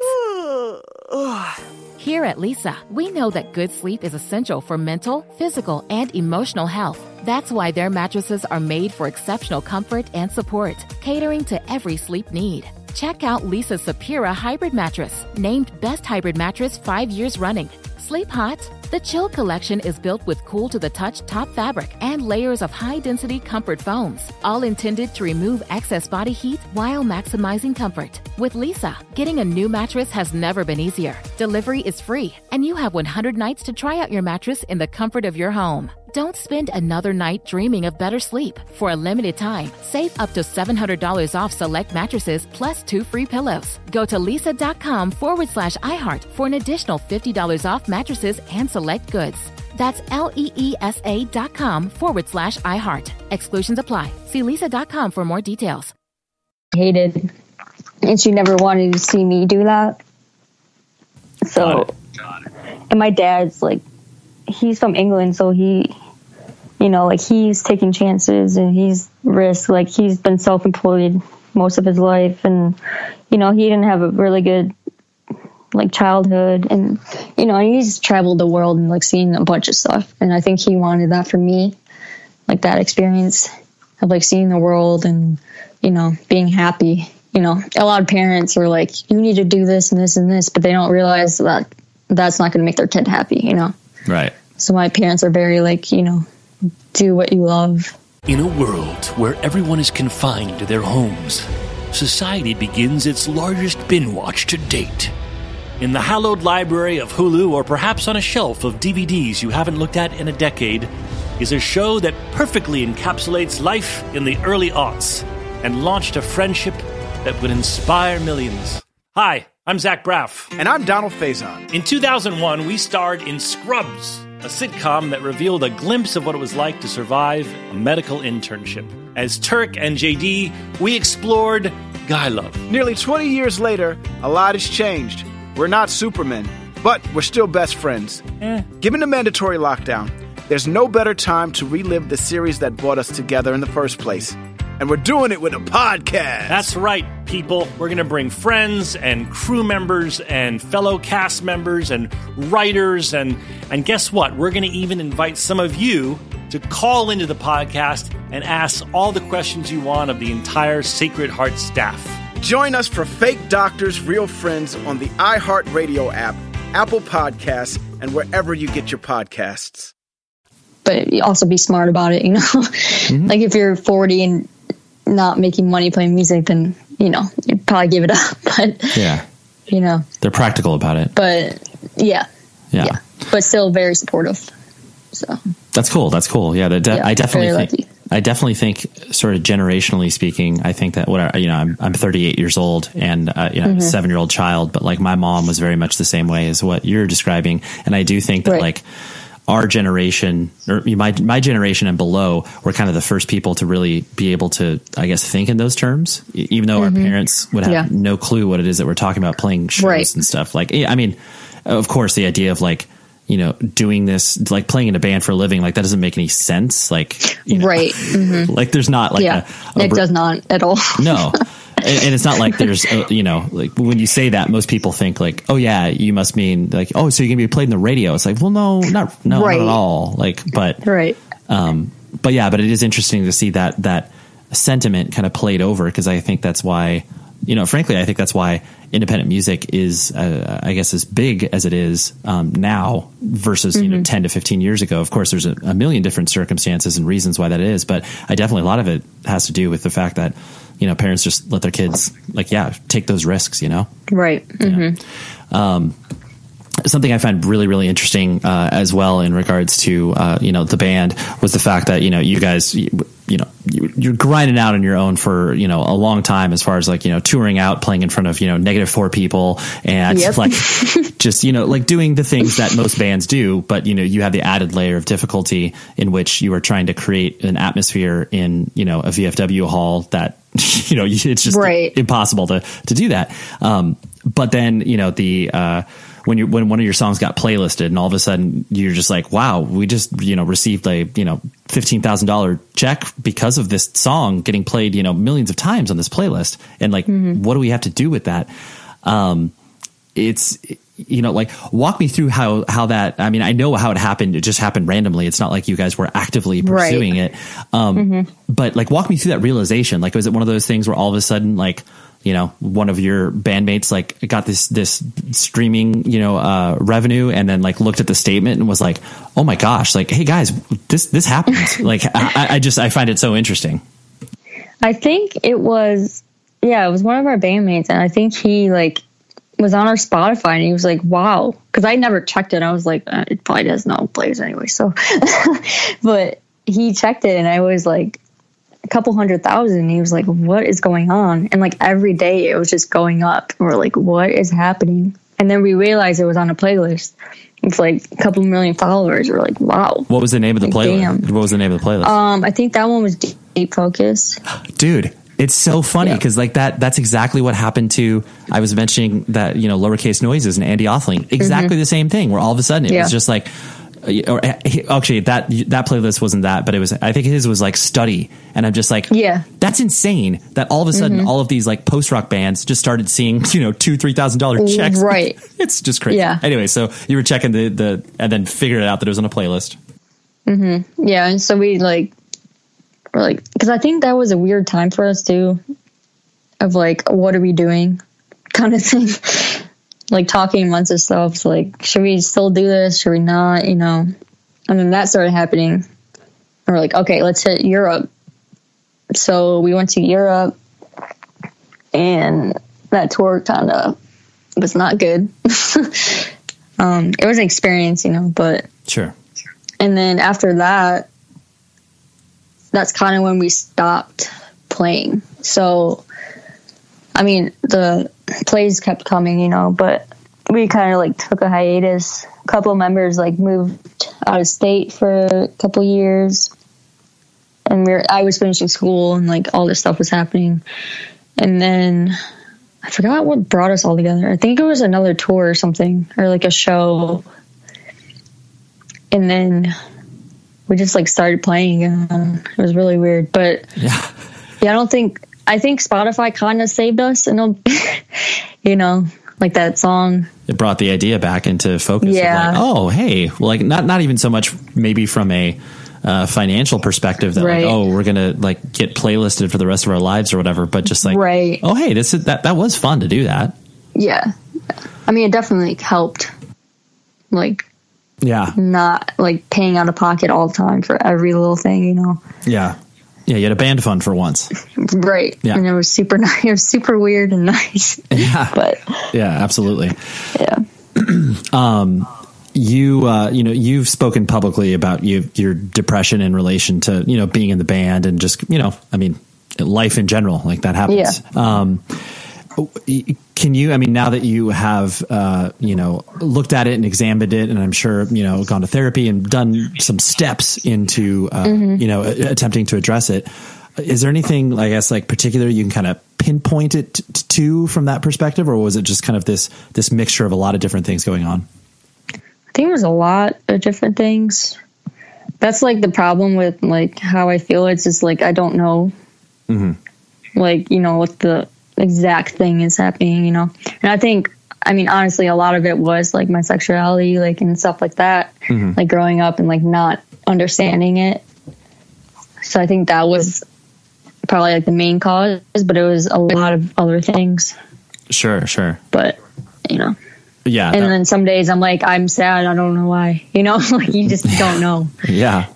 Here at Leesa, we know that good sleep is essential for mental, physical, and emotional health. That's why their mattresses are made for exceptional comfort and support, catering to every sleep need. Check out Leesa's Sapira Hybrid Mattress, named Best Hybrid Mattress five years running. Sleep hot? The Chill Collection is built with cool-to-the-touch top fabric and layers of high-density comfort foams, all intended to remove excess body heat while maximizing comfort. With Leesa, getting a new mattress has never been easier. Delivery is free, and you have one hundred nights to try out your mattress in the comfort of your home. Don't spend another night dreaming of better sleep. For a limited time, save up to seven hundred dollars off select mattresses plus two free pillows. Go to leesa.com forward slash iHeart for an additional fifty dollars off mattresses and select goods. That's L-E-E-S-A dot com forward slash iHeart. Exclusions apply. See leesa dot com for more details. Hated, and she never wanted to see me do that. So, Got it. Got it. And my dad's like, he's from England, so he, you know, like he's taking chances and he's risk. Like he's been self-employed most of his life, and you know, he didn't have a really good like childhood, and you know, he's traveled the world and like seen a bunch of stuff. And I think he wanted that for me, like that experience of like seeing the world and, you know, being happy. You know, a lot of parents are like, you need to do this and this and this, but they don't realize that that's not going to make their kid happy, you know? Right. So my parents are very like, you know, do what you love. In a world where everyone is confined to their homes, society begins its largest binge watch to date. In the hallowed library of Hulu, or perhaps on a shelf of D V Ds you haven't looked at in a decade, is a show that perfectly encapsulates life in the early aughts and launched a friendship that would inspire millions. Hi, I'm Zach Braff. And I'm Donald Faison. In two thousand one, we starred in Scrubs, a sitcom that revealed a glimpse of what it was like to survive a medical internship. As Turk and J D, we explored guy love. Nearly twenty years later, a lot has changed. We're not Supermen, but we're still best friends. Eh. Given the mandatory lockdown, there's no better time to relive the series that brought us together in the first place. And we're doing it with a podcast. That's right, people. We're going to bring friends and crew members and fellow cast members and writers. And, and guess what? We're going to even invite some of you to call into the podcast and ask all the questions you want of the entire Sacred Heart staff. Join us for Fake Doctors, Real Friends on the iHeartRadio app, Apple Podcasts, and wherever you get your podcasts. But also be smart about it, you know? Mm-hmm. Like if you're forty and not making money playing music, then, you know, you'd probably give it up. But, yeah, you know. They're practical about it. But, yeah. Yeah. yeah. But still very supportive. So. That's cool. That's cool. Yeah, de- yeah I definitely think... lucky. I definitely think, sort of generationally speaking, I think that what I, you know, I'm I'm thirty-eight years old, and uh, you know, mm-hmm. a seven year old child, but like my mom was very much the same way as what you're describing, and I do think that right. like our generation, or my my generation and below, were kind of the first people to really be able to, I guess, think in those terms, even though mm-hmm. our parents would have yeah. no clue what it is that we're talking about, playing shows right. and stuff. Like, I mean, of course, the idea of like, you know, doing this, like playing in a band for a living, like that doesn't make any sense. Like, you know, right. Mm-hmm. like there's not like, yeah, a, a it does not at all. No. And, and it's not like there's, a, you know, like when you say that, most people think like, oh yeah, you must mean like, oh, so you're gonna be played in the radio. It's like, well, no, not, no, right. not at all. Like, but, right. Um, but yeah, but it is interesting to see that, that sentiment kind of played over. Cause I think that's why, you know, frankly, I think that's why independent music is, uh, I guess, as big as it is um, now versus, mm-hmm. you know, ten to fifteen years ago. Of course, there's a, a million different circumstances and reasons why that is. But I definitely, a lot of it has to do with the fact that, you know, parents just let their kids, like, yeah, take those risks, you know? Right. Mm-hmm. Yeah. Um, something I find really, really interesting uh, as well in regards to, uh, you know, the band was the fact that, you know, you guys, you know, you're grinding out on your own for, you know, a long time as far as like, you know, touring out, playing in front of, you know, negative four people and yep. like just, you know, like doing the things that most bands do. But, you know, you have the added layer of difficulty in which you are trying to create an atmosphere in, you know, a V F W hall that, you know, it's just right. impossible to, to do that. Um, but then, you know, the, uh, when you when one of your songs got playlisted and all of a sudden you're just like, wow, we just, you know, received a, you know, fifteen thousand dollars check because of this song getting played, you know, millions of times on this playlist. And like, mm-hmm. what do we have to do with that? Um, it's, you know, like walk me through how, how that, I mean, I know how it happened. It just happened randomly. It's not like you guys were actively pursuing right. it. Um, mm-hmm. but like, walk me through that realization. Like, was it one of those things where all of a sudden, like, you know, one of your bandmates like got this, this streaming, you know, uh, revenue and then like looked at the statement and was like, oh my gosh, like, hey guys, this, this happens. like, I, I just, I find it so interesting. I think it was, yeah, it was one of our bandmates. And I think he like was on our Spotify and he was like, wow. Cause I never checked it. I was like, uh, it probably does no plays anyway. So, but he checked it and I was like, a couple hundred thousand. And he was like, what is going on? And like every day it was just going up. And we're like, what is happening? And then we realized it was on a playlist. It's like a couple million followers. We're like, wow. What was the name of the like, playlist? Damn. What was the name of the playlist? Um, I think that one was Deep Focus. Dude, it's so funny because yeah. like that, that's exactly what happened to, I was mentioning that, you know, Lowercase Noises and Andy Othling, exactly mm-hmm. the same thing where all of a sudden it yeah. was just like, or actually that that playlist wasn't that, but it was, I think his was like Study, and I'm just like, yeah, that's insane that all of a sudden mm-hmm. all of these like post rock bands just started seeing, you know, two three thousand dollar checks, right? It's just crazy. Yeah. Anyway, so you were checking the the and then figured out that it was on a playlist. Mm-hmm. Yeah, and so we like were like, because I think that was a weird time for us too, of like, what are we doing, kind of thing. Like talking amongst ourselves, like, should we still do this? Should we not? You know, and then that started happening. And we're like, okay, let's hit Europe. So we went to Europe, and that tour kind of was not good. um, it was an experience, you know, but sure. And then after that, that's kind of when we stopped playing. So, I mean, the plays kept coming, you know, but we kind of like took a hiatus. A couple of members like moved out of state for a couple of years, and we were, I was finishing school and like all this stuff was happening. And then I forgot what brought us all together. I think it was another tour or something, or like a show. And then we just like started playing again. It was really weird, but yeah, yeah, I don't think. I think Spotify kind of saved us, and you know, like that song. It brought the idea back into focus. Yeah. Of like, oh, hey, well, like not not even so much maybe from a uh, financial perspective that right. like, oh, we're gonna like get playlisted for the rest of our lives or whatever, but just like, right. oh, hey, this is that that was fun to do that. Yeah, I mean, it definitely helped. Like, yeah, not like paying out of pocket all the time for every little thing, you know. Yeah. Yeah, you had a band fund for once. Right. Yeah. And it was super nice. It was super weird and nice. Yeah. But yeah, absolutely. Yeah. um, you, uh, you know, you've spoken publicly about you, your depression in relation to, you know, being in the band and just, you know, I mean, life in general, like that happens. Yeah. Um, can you, I mean, now that you have, uh, you know, looked at it and examined it, and I'm sure, you know, gone to therapy and done some steps into, uh, mm-hmm. you know, attempting to address it. Is there anything, I guess, like particular you can kind of pinpoint it t- to from that perspective, or was it just kind of this, this mixture of a lot of different things going on? I think it was a lot of different things. That's like the problem with like how I feel. It's just like, I don't know, mm-hmm. like, you know, what the exact thing is happening, you know. And I think, I mean, honestly, a lot of it was like my sexuality, like, and stuff like that, mm-hmm. like growing up and like not understanding it. So I think that was probably like the main cause, but it was a lot of other things. Sure, sure. But, you know. Yeah. And that, then some days I'm like, I'm sad. I don't know why, you know, like you just don't know. Yeah.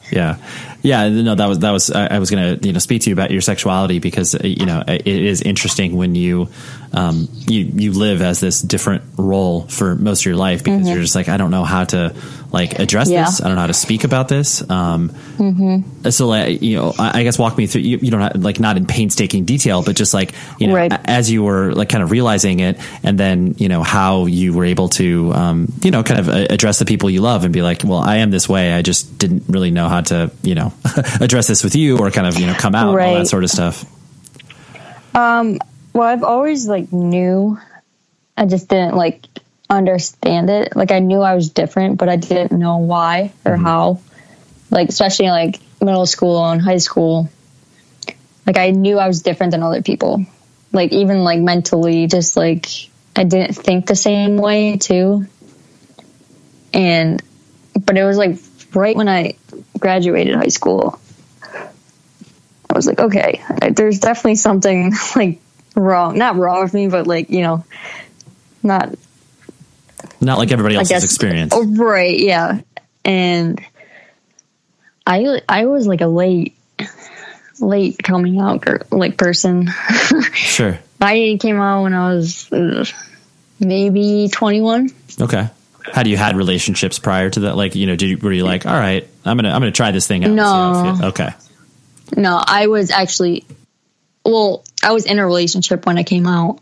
Yeah. Yeah. No, that was, that was, I, I was going to, you know, speak to you about your sexuality because, you know, it is interesting when you, um, you, you live as this different role for most of your life because mm-hmm. you're just like, I don't know how to like address yeah. this. I don't know how to speak about this. Um, mm-hmm. so like, you know, I, I guess walk me through, you, you don't have like not in painstaking detail, but just like, you know, right. as you were like kind of realizing it and then, you know, how you were able to, um, you know, kind of address the people you love and be like, well, I am this way. I just didn't really know how to, you know, address this with you or kind of, you know, come out right. all that sort of stuff. Um, well, I've always like knew, I just didn't like understand it. Like I knew I was different, but I didn't know why or mm-hmm. how. Like, especially like middle school and high school. Like I knew I was different than other people. Like even like mentally, just like I didn't think the same way too. And, but it was like right when I graduated high school, I was like, okay, there's definitely something like wrong, not wrong with me, but like, you know, not, not like everybody else's experience. Oh, right. Yeah. And I, I was like a late, late coming out like person. Sure. I came out when I was uh, maybe twenty-one. Okay. Had you had relationships prior to that? Like, you know, did you, were you like, all right, I'm going to, I'm going to try this thing out. No. Okay. No, I was actually, well, I was in a relationship when I came out.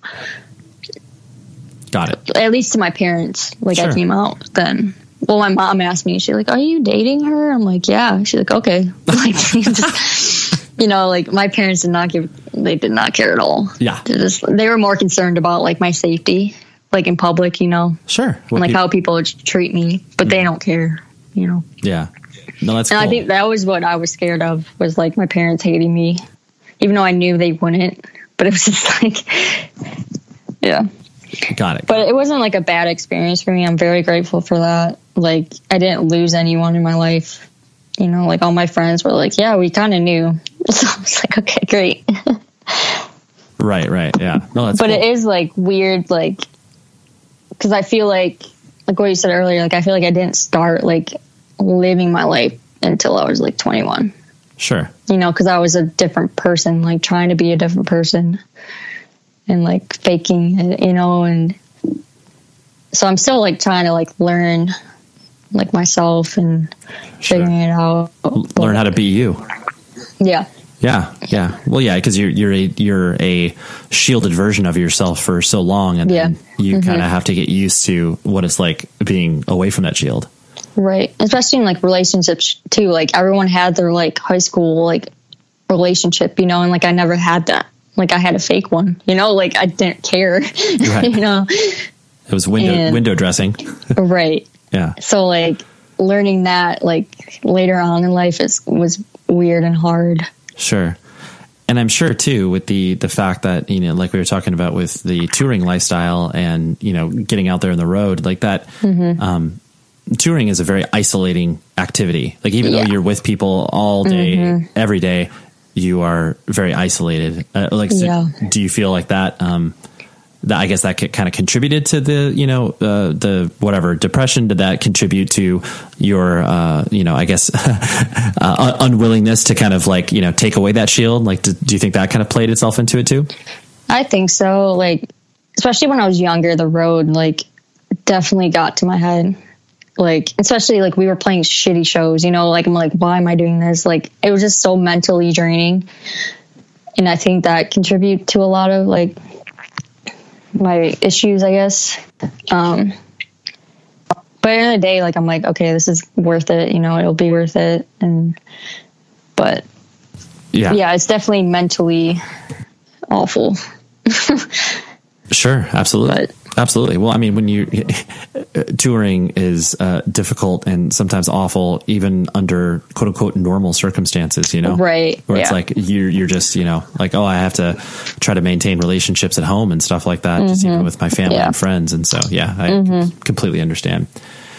Got it. At least to my parents. Like sure. I came out then. Well, my mom asked me, she's like, are you dating her? I'm like, yeah. She's like, okay. Like, just, you know, like my parents did not give, they did not care at all. Yeah. They just, they were more concerned about like my safety, like in public, you know. Sure. What and like people, how people would treat me, but mm. they don't care, you know. Yeah. No, that's and cool. I think that was what I was scared of, was like my parents hating me, even though I knew they wouldn't. But it was just like, yeah. Got it. But it wasn't like a bad experience for me. I'm very grateful for that. Like, I didn't lose anyone in my life. You know, like all my friends were like, yeah, we kind of knew. So I was like, okay, great. Right, right. Yeah. No, that's But cool. it is like weird, like, because I feel like, like what you said earlier, like I feel like I didn't start like living my life until I was like twenty-one. Sure. You know, because I was a different person, like trying to be a different person and like faking it, you know, and so I'm still like trying to like learn like myself and sure. figuring it out. Learn how to be you. Yeah. Yeah. Yeah. Well, yeah, because you're, you're a, you're a shielded version of yourself for so long. And yeah. then you mm-hmm. kind of have to get used to what it's like being away from that shield. Right. Especially in like relationships too. Like everyone had their like high school, like relationship, you know, and like I never had that. Like I had a fake one, you know, like I didn't care, right. you know, it was window, and, window dressing. Right. Yeah. So like learning that like later on in life is, was weird and hard. Sure. And I'm sure too, with the, the fact that, you know, like we were talking about with the touring lifestyle and, you know, getting out there on the road like that, mm-hmm. um, touring is a very isolating activity. Like even yeah. though you're with people all day, mm-hmm. every day, you are very isolated. Uh, like, so yeah. do you feel like that, um, that I guess that kind of contributed to the, you know, uh, the whatever depression? Did that contribute to your, uh, you know, I guess, uh, unwillingness to kind of like, you know, take away that shield? Like, do, do you think that kind of played itself into it too? I think so. Like, especially when I was younger, the road, like definitely got to my head. Like, especially like we were playing shitty shows, you know, like I'm like, why am I doing this? Like, it was just so mentally draining. And I think that contribute to a lot of like my issues, I guess. Um, but in the day, like, I'm like, okay, this is worth it. You know, it'll be worth it. And, but yeah, yeah, it's definitely mentally awful. Sure. Absolutely. But, Absolutely. Well, I mean, when you touring is uh, difficult and sometimes awful, even under quote unquote normal circumstances, you know, right? Where yeah. it's like you're you're just, you know, like, oh, I have to try to maintain relationships at home and stuff like that, mm-hmm. just even with my family yeah. and friends. And so, yeah, I mm-hmm. completely understand.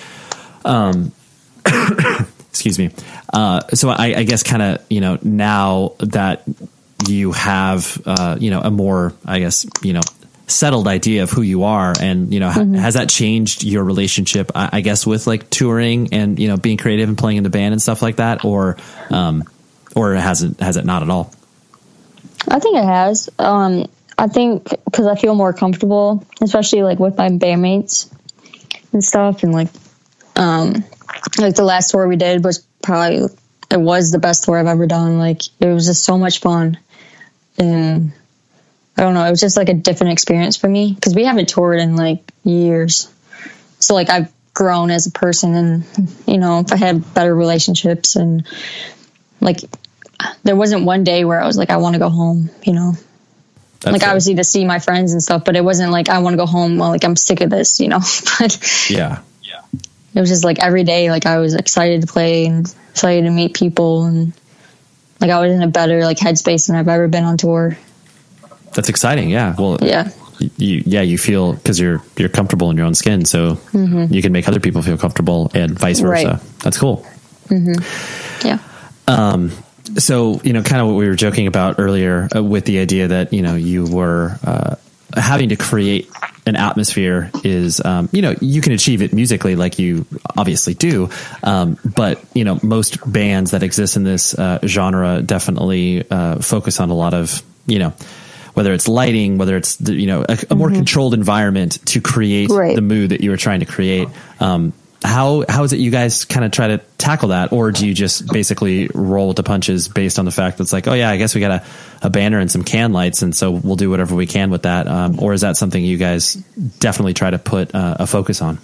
Um, excuse me. Uh, so I, I guess kind of, you know, now that you have, uh, you know, a more, I guess, you know, settled idea of who you are. And, you know, mm-hmm. ha- has that changed your relationship, I, I guess, with like touring and, you know, being creative and playing in the band and stuff like that? Or, um, or has it, has it not at all? I think it has. Um, I think because I feel more comfortable, especially like with my bandmates and stuff. And like, um, like the last tour we did was probably, it was the best tour I've ever done. Like it was just so much fun. And I don't know, it was just like a different experience for me because we haven't toured in like years. So like I've grown as a person and, you know, if I had better relationships and like, there wasn't one day where I was like, I want to go home, you know, That's like it. Obviously to see my friends and stuff, but it wasn't like, I want to go home. Well, like I'm sick of this, you know, but yeah, yeah. It was just like every day, like I was excited to play and excited to meet people. And like, I was in a better like headspace than I've ever been on tour. That's exciting. Yeah. Well, yeah, you, yeah, you feel cause you're, you're comfortable in your own skin. So mm-hmm. you can make other people feel comfortable and vice versa. Right. That's cool. Mm-hmm. Yeah. Um, So, you know, kind of what we were joking about earlier uh, with the idea that, you know, you were uh, having to create an atmosphere is, um, you know, you can achieve it musically like you obviously do. Um, but, you know, most bands that exist in this uh, genre definitely uh, focus on a lot of, you know, whether it's lighting, whether it's, the, you know, a, a more mm-hmm. controlled environment to create right. the mood that you were trying to create. Um How how is it you guys kind of try to tackle that, or do you just basically roll with the punches based on the fact that it's like, oh yeah, I guess we got a, a banner and some can lights, and so we'll do whatever we can with that, um, or is that something you guys definitely try to put uh, a focus on?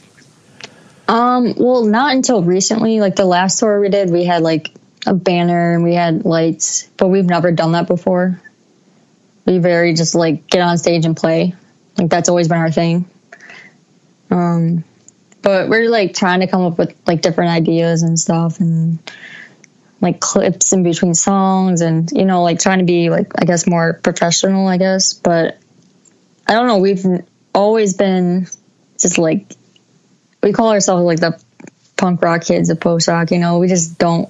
Um, well, not until recently. Like the last tour we did, we had like a banner and we had lights, but we've never done that before. We very just like get on stage and play. Like that's always been our thing. Um. But we're like trying to come up with like different ideas and stuff and like clips in between songs and, you know, like trying to be like, I guess more professional, I guess. But I don't know. We've always been just like, we call ourselves like the punk rock kids of post rock, you know, we just don't,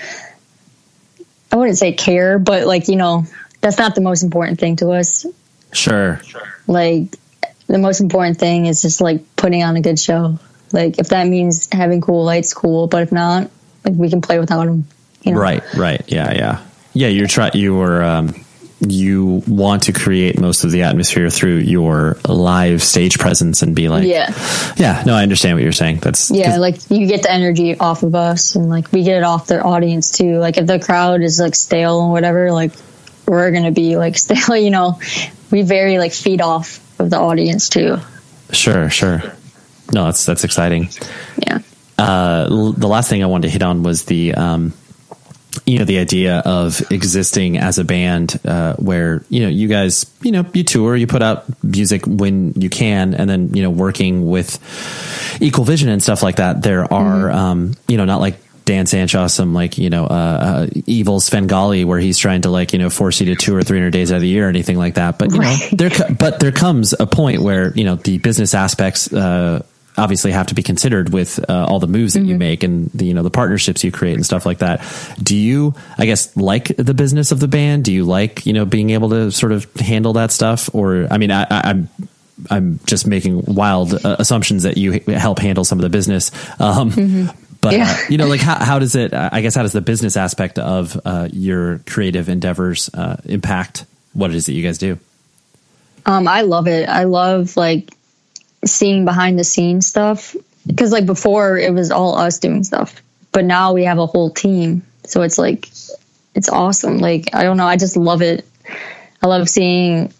I wouldn't say care, but like, you know, that's not the most important thing to us. Sure. Like the most important thing is just like putting on a good show. Like if that means having cool lights, cool. But if not, like we can play without them. You know? Right, right, yeah, yeah, yeah. You're try. You were. Um, you want to create most of the atmosphere through your live stage presence and be like, yeah, yeah. No, I understand what you're saying. That's yeah. Like you get the energy off of us, and like we get it off the audience too. Like if the crowd is like stale and whatever, like we're gonna be like stale. You know, we very like feed off of the audience too. Sure, sure. No, that's, that's exciting. Yeah. Uh, l- the last thing I wanted to hit on was the, um, you know, the idea of existing as a band, uh, where, you know, you guys, you know, you tour, you put out music when you can, and then, you know, working with Equal Vision and stuff like that. There are, mm-hmm. um, you know, not like Dan Sancho, some like, you know, uh, uh, Evil Svengali, where he's trying to like, you know, force you to tour three hundred days out of the year or anything like that. But, you right. know, there, but there comes a point where, you know, the business aspects, uh, obviously have to be considered with uh, all the moves that mm-hmm. you make and the, you know, the partnerships you create and stuff like that. Do you, I guess, like the business of the band? Do you like, you know, being able to sort of handle that stuff? Or, I mean, I, I, I'm, I'm just making wild uh, assumptions that you help handle some of the business. Um, mm-hmm. But, yeah. uh, you know, like how, how does it, I guess, how does the business aspect of uh, your creative endeavors uh, impact what it is that you guys do? Um, I love it. I love like seeing behind the scenes stuff, because like before it was all us doing stuff, but now we have a whole team. So it's like, it's awesome. Like, I don't know. I just love it. I love seeing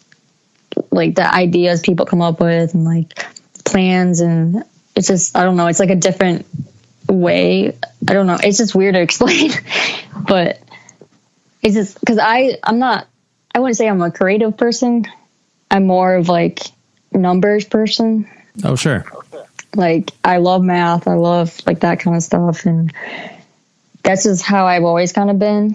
like the ideas people come up with and like plans. And it's just, I don't know. It's like a different way. I don't know. It's just weird to explain, but it's just because I, I'm not, I wouldn't say I'm a creative person. I'm more of like numbers person. Oh, sure. Like I love math. I love like that kind of stuff. And that's just how I've always kind of been.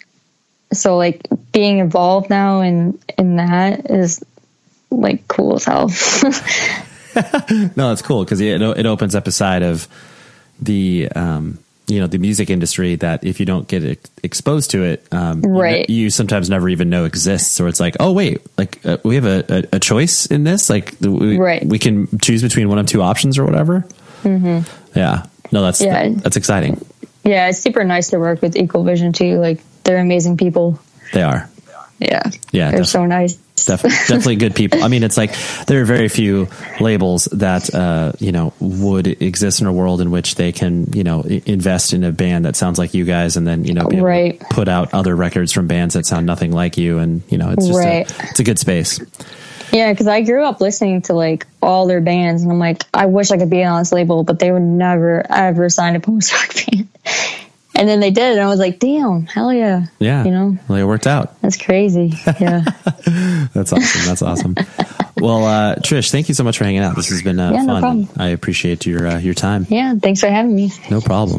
So like being involved now in, in that is like cool as hell. No, it's cool because it, it opens up a side of the, um, you know, the music industry that if you don't get ex- exposed to it, um, right. you, you sometimes never even know exists. Or it's like, oh wait, like uh, we have a, a, a choice in this. Like we, right. we can choose between one of two options or whatever. Mm-hmm. Yeah. No, that's, yeah. that, that's exciting. Yeah. It's super nice to work with Equal Vision too. Like they're amazing people. They are. Yeah. Yeah. They're so nice. Def- definitely good people. I mean, it's like there are very few labels that, uh, you know, would exist in a world in which they can, you know, I- invest in a band that sounds like you guys and then, you know, be able right. to put out other records from bands that sound nothing like you. And, you know, it's just right. a, it's a good space. Yeah, because I grew up listening to like all their bands, and I'm like, I wish I could be on this label, but they would never ever sign a post rock band. And then they did, and I was like, damn, hell yeah. Yeah. You know? Well, it worked out. That's crazy. Yeah. That's awesome. That's awesome. Well, uh, Trish, thank you so much for hanging out. This has been uh, yeah, fun. No problem. I appreciate your uh, your time. Yeah, thanks for having me. No problem.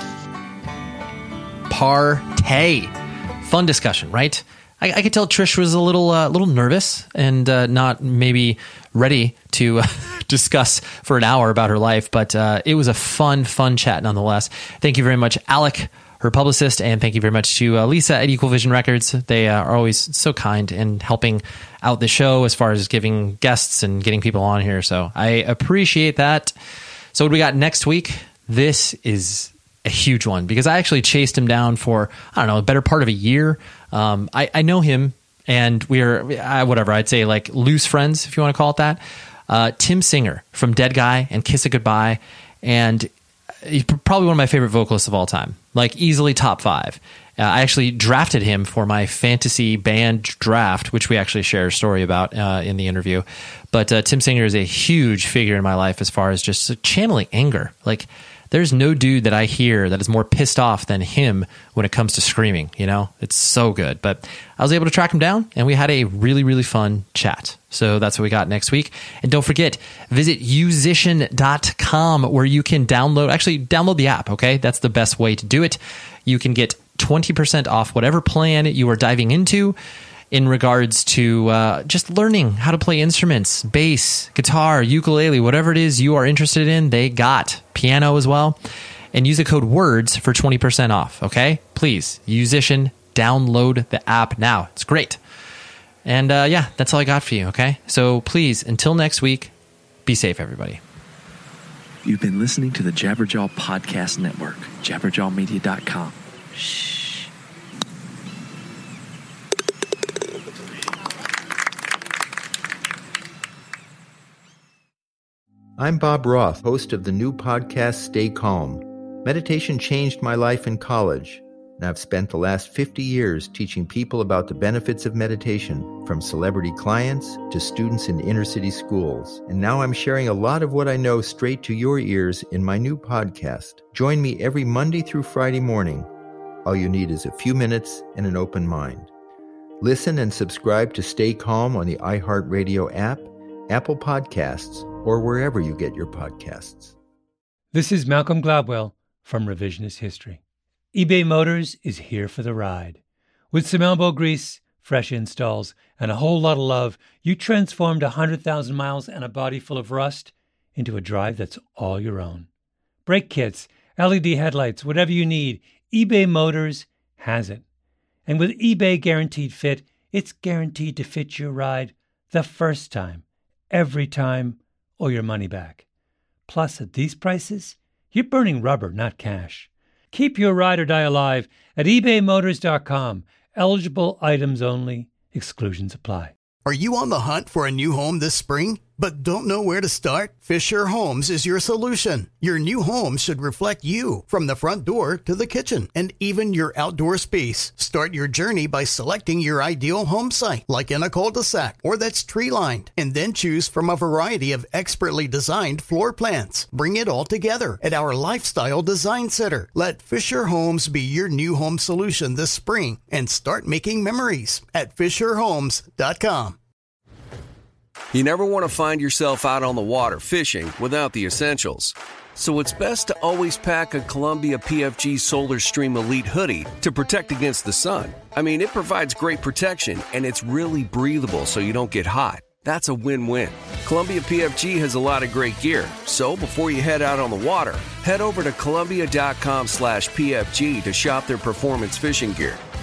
Partay. Fun discussion, right? I, I could tell Trish was a little uh, little nervous and uh, not maybe ready to uh, discuss for an hour about her life, but uh, it was a fun, fun chat nonetheless. Thank you very much, Alec, her publicist, and thank you very much to uh, Lisa at Equal Vision Records. They uh, are always so kind in helping out the show as far as giving guests and getting people on here, so I appreciate that. So what do we got next week? This is a huge one because I actually chased him down for, I don't know, a better part of a year. Um, I, I know him, and we're, uh, whatever, I'd say like loose friends, if you want to call it that. Uh, Tim Singer from Dead Guy and Kiss It Goodbye. And he's probably one of my favorite vocalists of all time, like easily top five. Uh, I actually drafted him for my fantasy band draft, which we actually share a story about uh, in the interview. But uh, Tim Singer is a huge figure in my life as far as just channeling anger. Like, there's no dude that I hear that is more pissed off than him when it comes to screaming, you know? It's so good. But I was able to track him down, and we had a really, really fun chat. So that's what we got next week. And don't forget, visit musician dot com where you can download, actually download the app, okay? That's the best way to do it. You can get twenty percent off whatever plan you are diving into in regards to uh, just learning how to play instruments, bass, guitar, ukulele, whatever it is you are interested in, they got. Piano as well. And use the code WORDS for twenty percent off, okay? Please, Musician, download the app now. It's great. And uh, yeah, that's all I got for you, okay? So please, until next week, be safe, everybody. You've been listening to the Jabberjaw Podcast Network, jabberjaw media dot com. Shh. I'm Bob Roth, host of the new podcast Stay Calm. Meditation changed my life in college, and I've spent the last fifty years teaching people about the benefits of meditation, from celebrity clients to students in inner city schools. And now I'm sharing a lot of what I know straight to your ears in my new podcast. Join me every Monday through Friday morning. All you need is a few minutes and an open mind. Listen and subscribe to Stay Calm on the iHeartRadio app, Apple Podcasts, or wherever you get your podcasts. This is Malcolm Gladwell from Revisionist History. eBay Motors is here for the ride. With some elbow grease, fresh installs, and a whole lot of love, you transformed one hundred thousand miles and a body full of rust into a drive that's all your own. Brake kits, L E D headlights, whatever you need, eBay Motors has it. And with eBay Guaranteed Fit, it's guaranteed to fit your ride the first time, every time, or your money back. Plus, at these prices, you're burning rubber, not cash. Keep your ride or die alive at ebay motors dot com. Eligible items only. Exclusions apply. Are you on the hunt for a new home this spring, but don't know where to start? Fisher Homes is your solution. Your new home should reflect you, from the front door to the kitchen, and even your outdoor space. Start your journey by selecting your ideal home site, like in a cul-de-sac or that's tree-lined, and then choose from a variety of expertly designed floor plans. Bring it all together at our Lifestyle Design Center. Let Fisher Homes be your new home solution this spring, and start making memories at fisher homes dot com. You never want to find yourself out on the water fishing without the essentials. So it's best to always pack a Columbia P F G Solar Stream Elite hoodie to protect against the sun. I mean, it provides great protection, and it's really breathable so you don't get hot. That's a win-win. Columbia P F G has a lot of great gear, so before you head out on the water, head over to Columbia dot com slash P F G to shop their performance fishing gear.